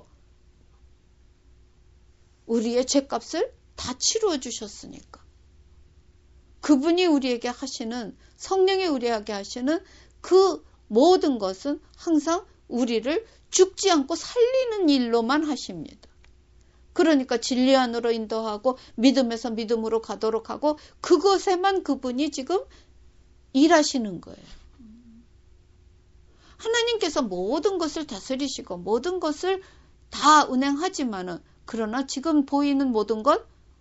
Speaker 1: 우리의 죄값을 다 치루어 주셨으니까. 그분이 우리에게 하시는, 성령이 우리에게 하시는 그 모든 것은 항상 우리를 죽지 않고 살리는 일로만 하십니다. 그러니까 진리 안으로 인도하고 믿음에서 믿음으로 가도록 하고 그것에만 그분이 지금 일하시는 거예요. 하나님께서 모든 것을 다스리시고 모든 것을 다 운행하지만은 그러나 지금 보이는 모든 것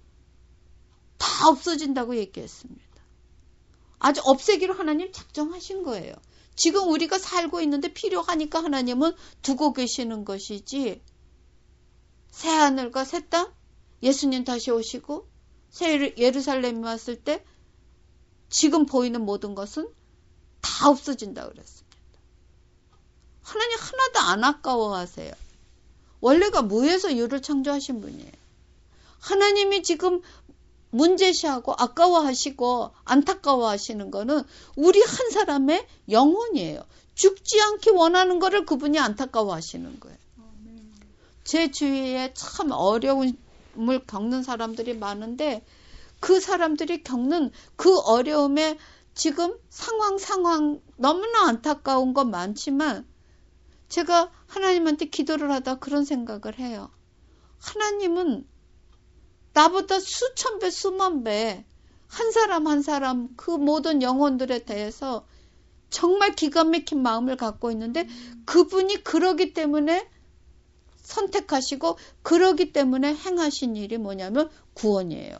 Speaker 1: 다 없어진다고 얘기했습니다. 아주 없애기로 하나님 작정하신 거예요. 지금 우리가 살고 있는데 필요하니까 하나님은 두고 계시는 것이지 새 하늘과 새 땅, 예수님 다시 오시고 새 예루살렘에 왔을 때 지금 보이는 모든 것은 다 없어진다고 그랬습니다. 하나님 하나도 안 아까워하세요. 원래가 무에서 유를 창조하신 분이에요. 하나님이 지금 문제시하고 아까워하시고 안타까워하시는 거는 우리 한 사람의 영혼이에요. 죽지 않기 원하는 거를 그분이 안타까워하시는 거예요. 제 주위에 참 어려움을 겪는 사람들이 많은데 그 사람들이 겪는 그 어려움에 지금 상황 상황 너무나 안타까운 거 많지만 제가 하나님한테 기도를 하다 그런 생각을 해요. 하나님은 나보다 수천 배 수만 배 한 사람 한 사람 그 모든 영혼들에 대해서 정말 기가 막힌 마음을 갖고 있는데 그분이 그러기 때문에 선택하시고 그러기 때문에 행하신 일이 뭐냐면 구원이에요.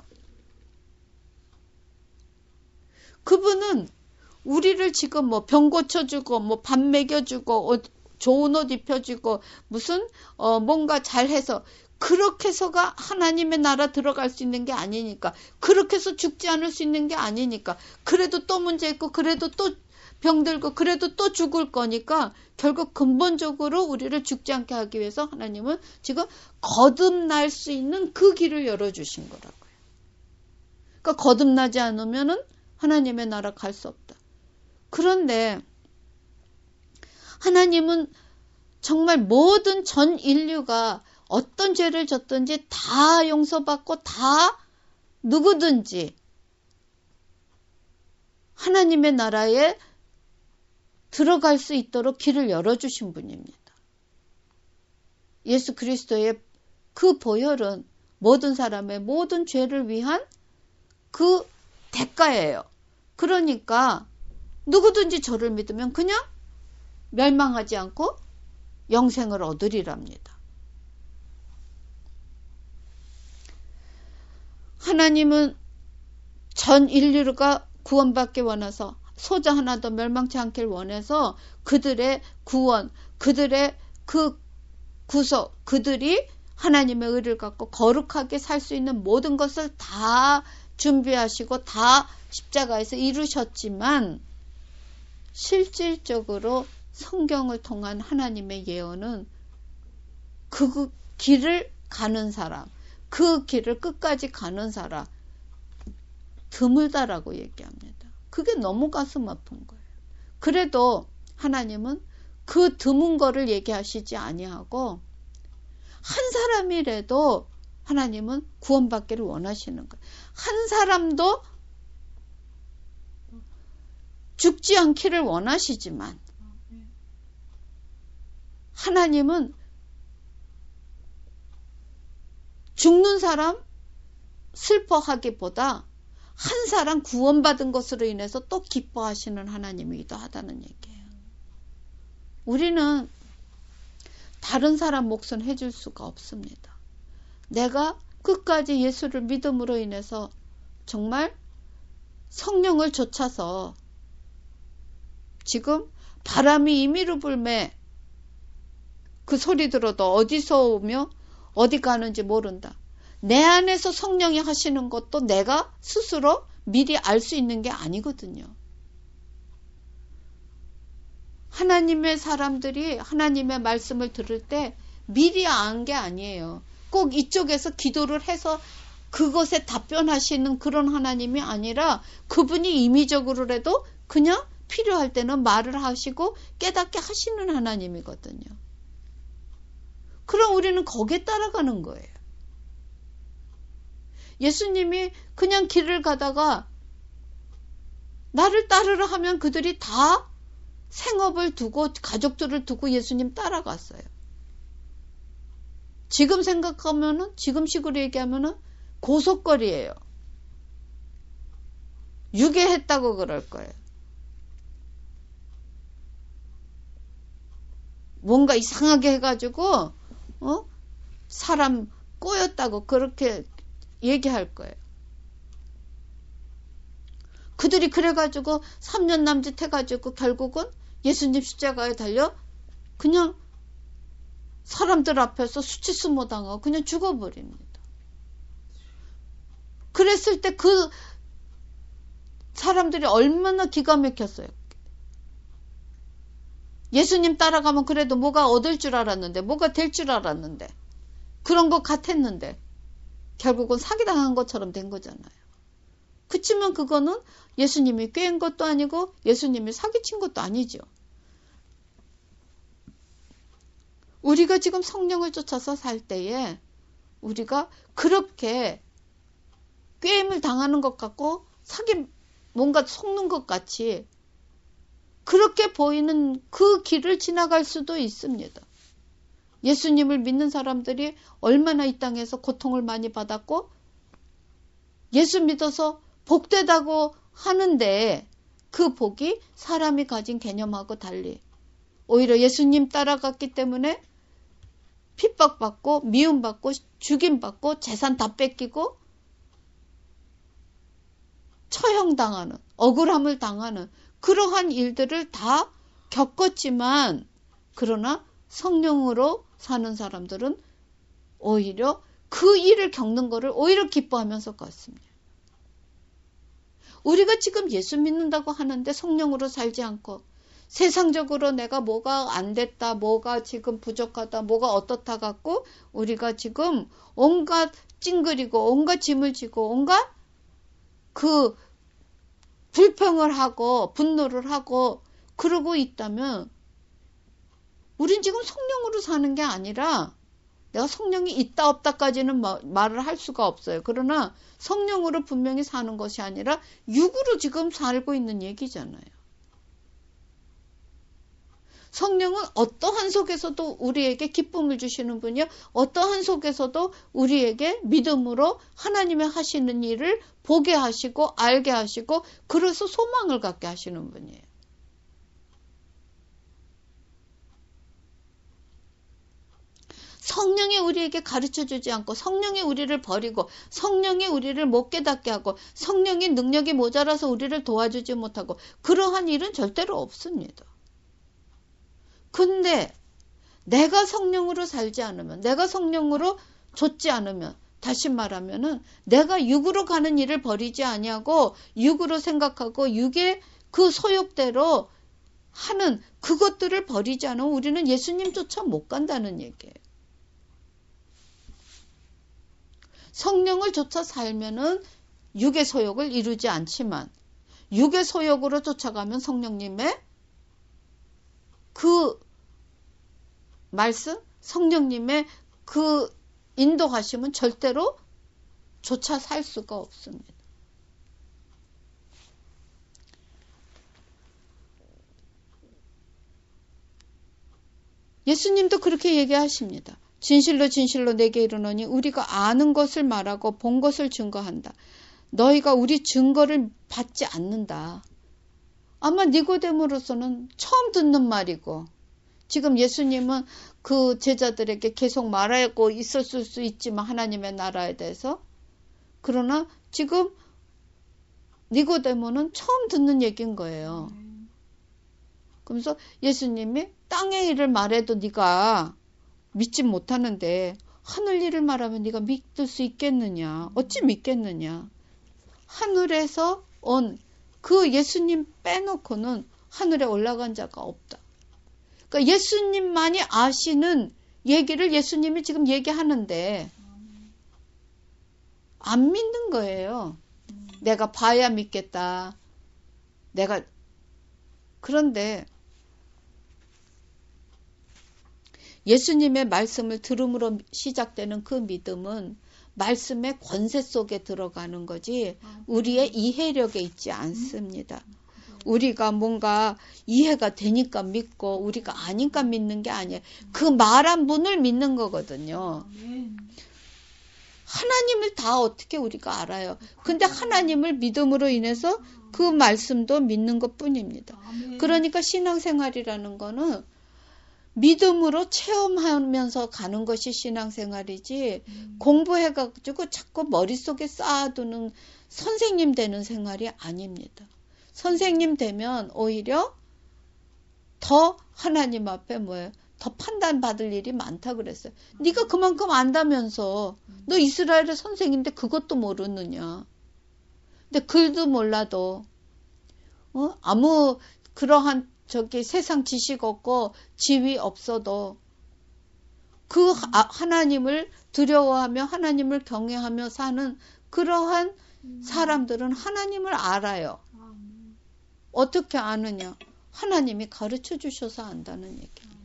Speaker 1: 그분은 우리를 지금 뭐 병 고쳐주고 뭐 밥 먹여주고 옷, 좋은 옷 입혀주고 무슨 어 뭔가 잘해서 그렇게 해서가 하나님의 나라 들어갈 수 있는 게 아니니까 그렇게 해서 죽지 않을 수 있는 게 아니니까 그래도 또 문제 있고 그래도 또 병들고 그래도 또 죽을 거니까 결국 근본적으로 우리를 죽지 않게 하기 위해서 하나님은 지금 거듭날 수 있는 그 길을 열어주신 거라고요. 그러니까 거듭나지 않으면은 하나님의 나라 갈 수 없다. 그런데 하나님은 정말 모든 전 인류가 어떤 죄를 졌든지 다 용서받고 다 누구든지 하나님의 나라에 들어갈 수 있도록 길을 열어주신 분입니다. 예수 그리스도의 그 보혈은 모든 사람의 모든 죄를 위한 그 대가예요. 그러니까 누구든지 저를 믿으면 그냥 멸망하지 않고 영생을 얻으리랍니다. 하나님은 전 인류가 구원받기 원해서, 소자 하나도 멸망치 않길 원해서 그들의 구원, 그들의 그 구속, 그들이 하나님의 의를 갖고 거룩하게 살 수 있는 모든 것을 다 준비하시고 다 십자가에서 이루셨지만, 실질적으로 성경을 통한 하나님의 예언은 그 길을 가는 사람, 그 길을 끝까지 가는 사람 드물다라고 얘기합니다. 그게 너무 가슴 아픈 거예요. 그래도 하나님은 그 드문 거를 얘기하시지 아니하고 한 사람이라도 하나님은 구원받기를 원하시는 거예요. 한 사람도 죽지 않기를 원하시지만 하나님은 죽는 사람 슬퍼하기보다 한 사람 구원받은 것으로 인해서 또 기뻐하시는 하나님이기도 하다는 얘기예요. 우리는 다른 사람 몫은 해줄 수가 없습니다. 내가 끝까지 예수를 믿음으로 인해서 정말 성령을 좇아서 지금 바람이 임의로 불매 그 소리 들어도 어디서 오며 어디 가는지 모른다. 내 안에서 성령이 하시는 것도 내가 스스로 미리 알 수 있는 게 아니거든요. 하나님의 사람들이 하나님의 말씀을 들을 때 미리 안 게 아니에요. 꼭 이쪽에서 기도를 해서 그것에 답변하시는 그런 하나님이 아니라 그분이 임의적으로라도 그냥 필요할 때는 말을 하시고 깨닫게 하시는 하나님이거든요. 그럼 우리는 거기에 따라가는 거예요. 예수님이 그냥 길을 가다가 나를 따르라 하면 그들이 다 생업을 두고 가족들을 두고 예수님 따라갔어요. 지금 생각하면은, 지금식으로 얘기하면은 고속거리예요. 유괴했다고 그럴 거예요. 뭔가 이상하게 해가지고 어? 사람 꼬였다고 그렇게 얘기할 거예요. 그들이 그래가지고 삼 년 남짓 해가지고 결국은 예수님 십자가에 달려 그냥 사람들 앞에서 수치스모 당하고 그냥 죽어버립니다. 그랬을 때 그 사람들이 얼마나 기가 막혔어요. 예수님 따라가면 그래도 뭐가 얻을 줄 알았는데, 뭐가 될 줄 알았는데, 그런 것 같았는데 결국은 사기당한 것처럼 된 거잖아요. 그치만 그거는 예수님이 꾀인 것도 아니고 예수님이 사기친 것도 아니죠. 우리가 지금 성령을 쫓아서 살 때에 우리가 그렇게 꾀임을 당하는 것 같고 사기 뭔가 속는 것 같이 그렇게 보이는 그 길을 지나갈 수도 있습니다. 예수님을 믿는 사람들이 얼마나 이 땅에서 고통을 많이 받았고 예수 믿어서 복되다고 하는데 그 복이 사람이 가진 개념하고 달리 오히려 예수님 따라갔기 때문에 핍박받고 미움받고 죽임받고 재산 다 뺏기고 처형당하는 억울함을 당하는 그러한 일들을 다 겪었지만 그러나 성령으로 사는 사람들은 오히려 그 일을 겪는 것을 오히려 기뻐하면서 갔습니다. 우리가 지금 예수 믿는다고 하는데 성령으로 살지 않고 세상적으로 내가 뭐가 안 됐다, 뭐가 지금 부족하다, 뭐가 어떻다 갖고 우리가 지금 온갖 찡그리고 온갖 짐을 지고 온갖 그 불평을 하고 분노를 하고 그러고 있다면 우린 지금 성령으로 사는 게 아니라 내가 성령이 있다 없다까지는 말을 할 수가 없어요. 그러나 성령으로 분명히 사는 것이 아니라 육으로 지금 살고 있는 얘기잖아요. 성령은 어떠한 속에서도 우리에게 기쁨을 주시는 분이요. 어떠한 속에서도 우리에게 믿음으로 하나님의 하시는 일을 보게 하시고 알게 하시고 그래서 소망을 갖게 하시는 분이에요. 성령이 우리에게 가르쳐주지 않고 성령이 우리를 버리고 성령이 우리를 못 깨닫게 하고 성령의 능력이 모자라서 우리를 도와주지 못하고 그러한 일은 절대로 없습니다. 근데 내가 성령으로 살지 않으면 내가 성령으로 좇지 않으면 다시 말하면은 내가 육으로 가는 일을 버리지 아니하고 육으로 생각하고 육의 그 소욕대로 하는 그것들을 버리지 않으면 우리는 예수님조차 못 간다는 얘기예요. 성령을 쫓아 살면은 육의 소욕을 이루지 않지만 육의 소욕으로 쫓아가면 성령님의 그 말씀, 성령님의 그 인도하심은 절대로 쫓아 살 수가 없습니다. 예수님도 그렇게 얘기하십니다. 진실로 진실로 내게 이르노니 우리가 아는 것을 말하고 본 것을 증거한다. 너희가 우리 증거를 받지 않는다. 아마 니고데모로서는 처음 듣는 말이고 지금 예수님은 그 제자들에게 계속 말하고 있었을 수 있지만 하나님의 나라에 대해서 그러나 지금 니고데모는 처음 듣는 얘기인 거예요. 그러면서 예수님이 땅의 일을 말해도 네가 믿지 못하는데 하늘 일을 말하면 네가 믿을 수 있겠느냐? 어찌 믿겠느냐? 하늘에서 온 그 예수님 빼놓고는 하늘에 올라간 자가 없다. 그러니까 예수님만이 아시는 얘기를 예수님이 지금 얘기하는데 안 믿는 거예요. 내가 봐야 믿겠다. 내가 그런데 예수님의 말씀을 들음으로 시작되는 그 믿음은 말씀의 권세 속에 들어가는 거지 우리의 이해력에 있지 않습니다. 우리가 뭔가 이해가 되니까 믿고 우리가 아니까 믿는 게 아니에요. 그 말한 분을 믿는 거거든요. 하나님을 다 어떻게 우리가 알아요. 근데 하나님을 믿음으로 인해서 그 말씀도 믿는 것뿐입니다. 그러니까 신앙생활이라는 거는 믿음으로 체험하면서 가는 것이 신앙생활이지 음. 공부해가지고 자꾸 머릿속에 쌓아두는 선생님 되는 생활이 아닙니다. 선생님 되면 오히려 더 하나님 앞에 뭐예요? 더 판단받을 일이 많다 그랬어요. 음. 네가 그만큼 안다면서 음. 너 이스라엘의 선생인데 그것도 모르느냐. 근데 글도 몰라도 어? 아무 그러한 저기 세상 지식 없고 지위 없어도 그 하나님을 두려워하며 하나님을 경외하며 사는 그러한 사람들은 하나님을 알아요. 어떻게 아느냐? 하나님이 가르쳐 주셔서 안다는 얘기예요.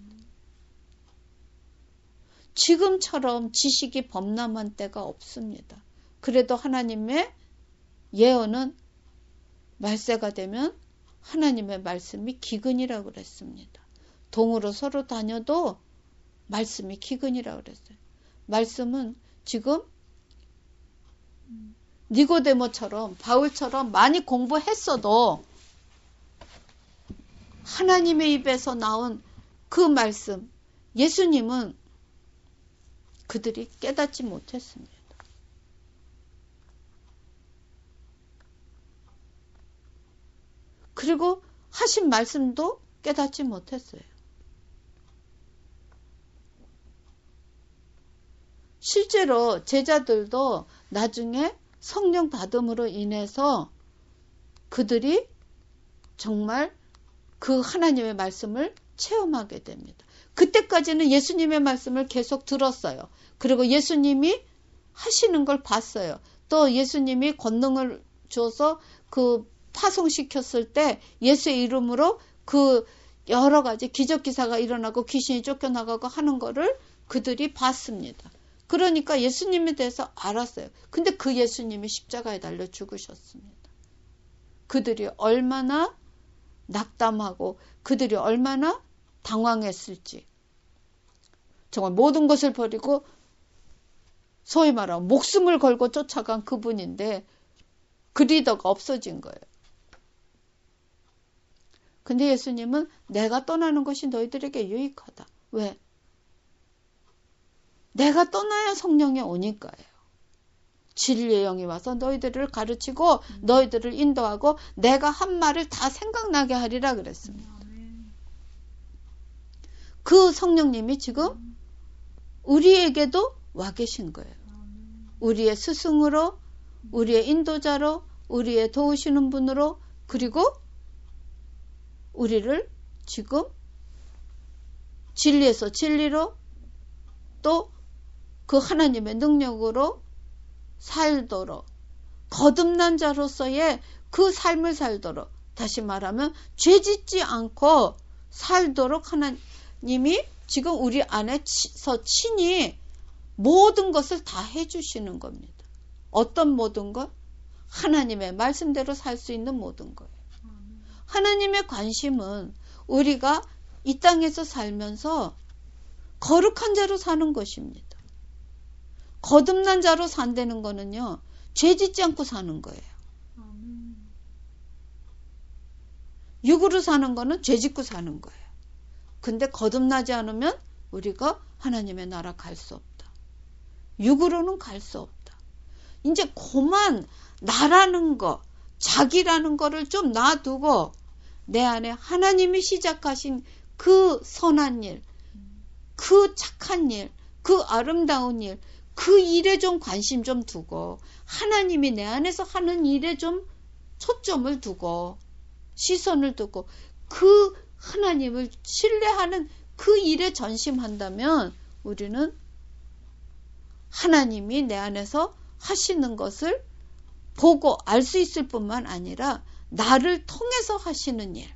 Speaker 1: 지금처럼 지식이 범람한 때가 없습니다. 그래도 하나님의 예언은 말세가 되면 하나님의 말씀이 기근이라고 그랬습니다. 동으로 서로 다녀도 말씀이 기근이라고 그랬어요. 말씀은 지금 니고데모처럼 바울처럼 많이 공부했어도 하나님의 입에서 나온 그 말씀 예수님은 그들이 깨닫지 못했습니다. 그리고 하신 말씀도 깨닫지 못했어요. 실제로 제자들도 나중에 성령 받음으로 인해서 그들이 정말 그 하나님의 말씀을 체험하게 됩니다. 그때까지는 예수님의 말씀을 계속 들었어요. 그리고 예수님이 하시는 걸 봤어요. 또 예수님이 권능을 줘서 그 파송시켰을 때 예수의 이름으로 그 여러 가지 기적 기사가 일어나고 귀신이 쫓겨나가고 하는 거를 그들이 봤습니다. 그러니까 예수님에 대해서 알았어요. 근데 그 예수님이 십자가에 달려 죽으셨습니다. 그들이 얼마나 낙담하고 그들이 얼마나 당황했을지. 정말 모든 것을 버리고 소위 말하면 목숨을 걸고 쫓아간 그분인데 그 리더가 없어진 거예요. 근데 예수님은 내가 떠나는 것이 너희들에게 유익하다. 왜? 내가 떠나야 성령이 오니까요. 진리의 영이 와서 너희들을 가르치고 음. 너희들을 인도하고 내가 한 말을 다 생각나게 하리라 그랬습니다. 음. 그 성령님이 지금 음. 우리에게도 와 계신 거예요. 음. 우리의 스승으로, 우리의 인도자로, 우리의 도우시는 분으로, 그리고 우리를 지금 진리에서 진리로 또 그 하나님의 능력으로 살도록 거듭난 자로서의 그 삶을 살도록, 다시 말하면 죄짓지 않고 살도록 하나님이 지금 우리 안에서 친히 모든 것을 다 해주시는 겁니다. 어떤 모든 것? 하나님의 말씀대로 살 수 있는 모든 거예요. 하나님의 관심은 우리가 이 땅에서 살면서 거룩한 자로 사는 것입니다. 거듭난 자로 산다는 거는요, 죄 짓지 않고 사는 거예요. 아멘. 육으로 사는 거는 죄 짓고 사는 거예요. 근데 거듭나지 않으면 우리가 하나님의 나라 갈 수 없다. 육으로는 갈 수 없다. 이제 그만 나라는 거, 자기라는 거를 좀 놔두고 내 안에 하나님이 시작하신 그 선한 일, 그 착한 일, 그 아름다운 일, 그 일에 좀 관심 좀 두고 하나님이 내 안에서 하는 일에 좀 초점을 두고 시선을 두고 그 하나님을 신뢰하는 그 일에 전심한다면 우리는 하나님이 내 안에서 하시는 것을 보고 알 수 있을 뿐만 아니라 나를 통해서 하시는 일,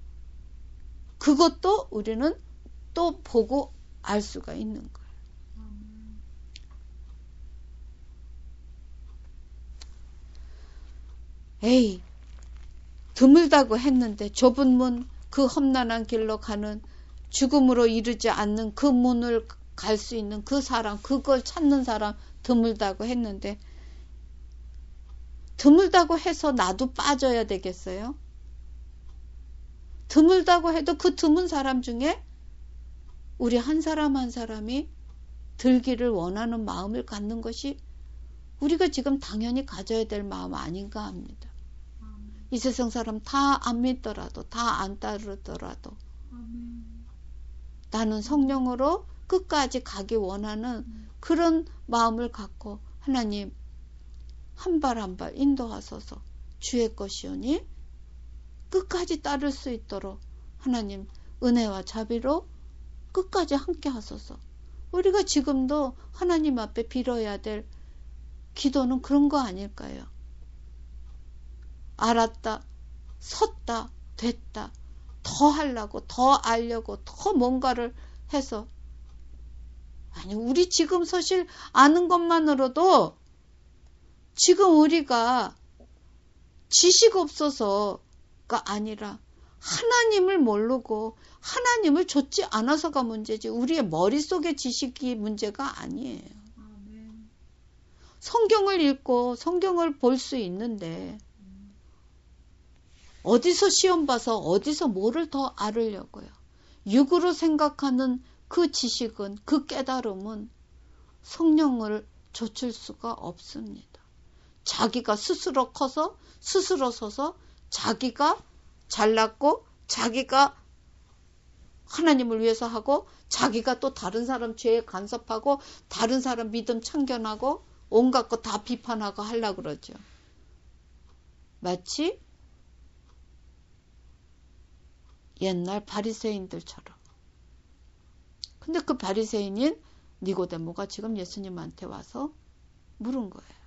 Speaker 1: 그것도 우리는 또 보고 알 수가 있는 거예요. 에이, 드물다고 했는데 좁은 문, 그 험난한 길로 가는 죽음으로 이르지 않는 그 문을 갈 수 있는 그 사람, 그걸 찾는 사람 드물다고 했는데 드물다고 해서 나도 빠져야 되겠어요? 드물다고 해도 그 드문 사람 중에 우리 한 사람 한 사람이 들기를 원하는 마음을 갖는 것이 우리가 지금 당연히 가져야 될 마음 아닌가 합니다. 아멘. 이 세상 사람 다 안 믿더라도, 다 안 따르더라도 아멘. 나는 성령으로 끝까지 가기 원하는 음. 그런 마음을 갖고 하나님 한 발 한 발 인도하소서. 주의 것이오니 끝까지 따를 수 있도록 하나님 은혜와 자비로 끝까지 함께 하소서. 우리가 지금도 하나님 앞에 빌어야 될 기도는 그런 거 아닐까요? 알았다, 섰다, 됐다, 더 하려고, 더 알려고, 더 뭔가를 해서, 아니 우리 지금 사실 아는 것만으로도 지금 우리가 지식 없어서가 아니라 하나님을 모르고 하나님을 좇지 않아서가 문제지 우리의 머릿속의 지식이 문제가 아니에요. 아멘. 성경을 읽고 성경을 볼 수 있는데 어디서 시험 봐서 어디서 뭐를 더 알으려고요. 육으로 생각하는 그 지식은, 그 깨달음은 성령을 좇을 수가 없습니다. 자기가 스스로 커서 스스로 서서 자기가 잘났고 자기가 하나님을 위해서 하고 자기가 또 다른 사람 죄에 간섭하고 다른 사람 믿음 참견하고 온갖 거 다 비판하고 하려고 그러죠. 마치 옛날 바리새인들처럼. 근데 그 바리새인인 니고데모가 지금 예수님한테 와서 물은 거예요.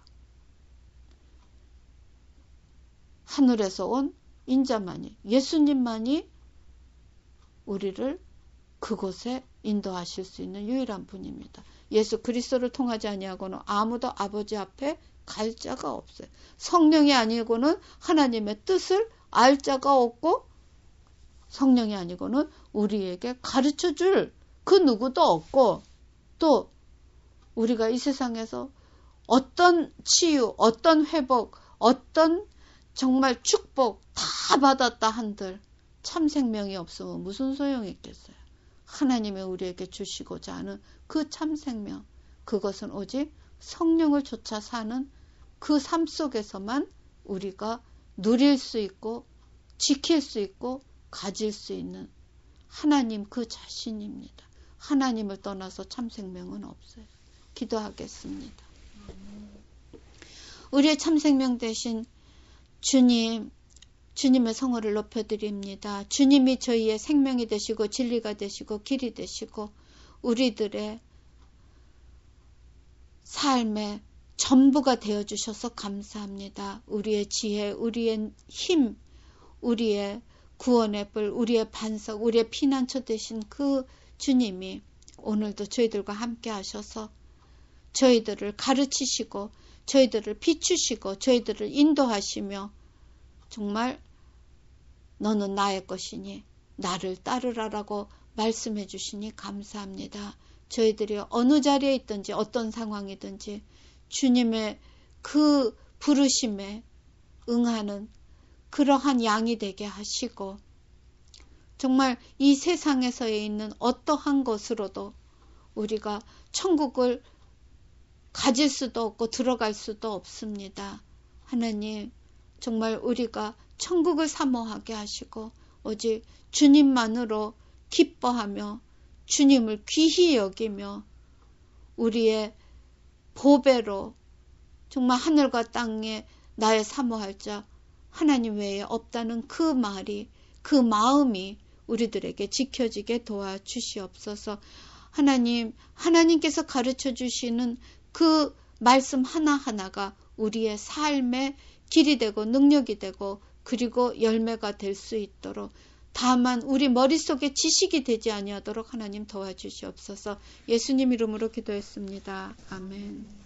Speaker 1: 하늘에서 온 인자만이, 예수님만이 우리를 그곳에 인도하실 수 있는 유일한 분입니다. 예수 그리스도를 통하지 아니하고는 아무도 아버지 앞에 갈 자가 없어요. 성령이 아니고는 하나님의 뜻을 알 자가 없고 성령이 아니고는 우리에게 가르쳐줄 그 누구도 없고, 또 우리가 이 세상에서 어떤 치유, 어떤 회복, 어떤 정말 축복 다 받았다 한들 참 생명이 없으면 무슨 소용이 있겠어요. 하나님이 우리에게 주시고자 하는 그 참 생명, 그것은 오직 성령을 쫓아 사는 그 삶 속에서만 우리가 누릴 수 있고 지킬 수 있고 가질 수 있는 하나님 그 자신입니다. 하나님을 떠나서 참 생명은 없어요. 기도하겠습니다. 우리의 참 생명 되신 주님, 주님의 성호를 높여드립니다. 주님이 저희의 생명이 되시고 진리가 되시고 길이 되시고 우리들의 삶의 전부가 되어주셔서 감사합니다. 우리의 지혜, 우리의 힘, 우리의 구원의 뿔, 우리의 반석, 우리의 피난처 되신 그 주님이 오늘도 저희들과 함께 하셔서 저희들을 가르치시고 저희들을 비추시고 저희들을 인도하시며 정말 너는 나의 것이니 나를 따르라라고 말씀해 주시니 감사합니다. 저희들이 어느 자리에 있든지 어떤 상황이든지 주님의 그 부르심에 응하는 그러한 양이 되게 하시고 정말 이 세상에서 있는 어떠한 것으로도 우리가 천국을 가질 수도 없고 들어갈 수도 없습니다. 하나님, 정말 우리가 천국을 사모하게 하시고 오직 주님만으로 기뻐하며 주님을 귀히 여기며 우리의 보배로 정말 하늘과 땅에 나의 사모할 자 하나님 외에 없다는 그 말이, 그 마음이 우리들에게 지켜지게 도와주시옵소서. 하나님, 하나님께서 가르쳐 주시는 그 말씀 하나하나가 우리의 삶의 길이 되고 능력이 되고 그리고 열매가 될 수 있도록, 다만 우리 머릿속에 지식이 되지 아니하도록 하나님 도와주시옵소서. 예수님 이름으로 기도했습니다. 아멘.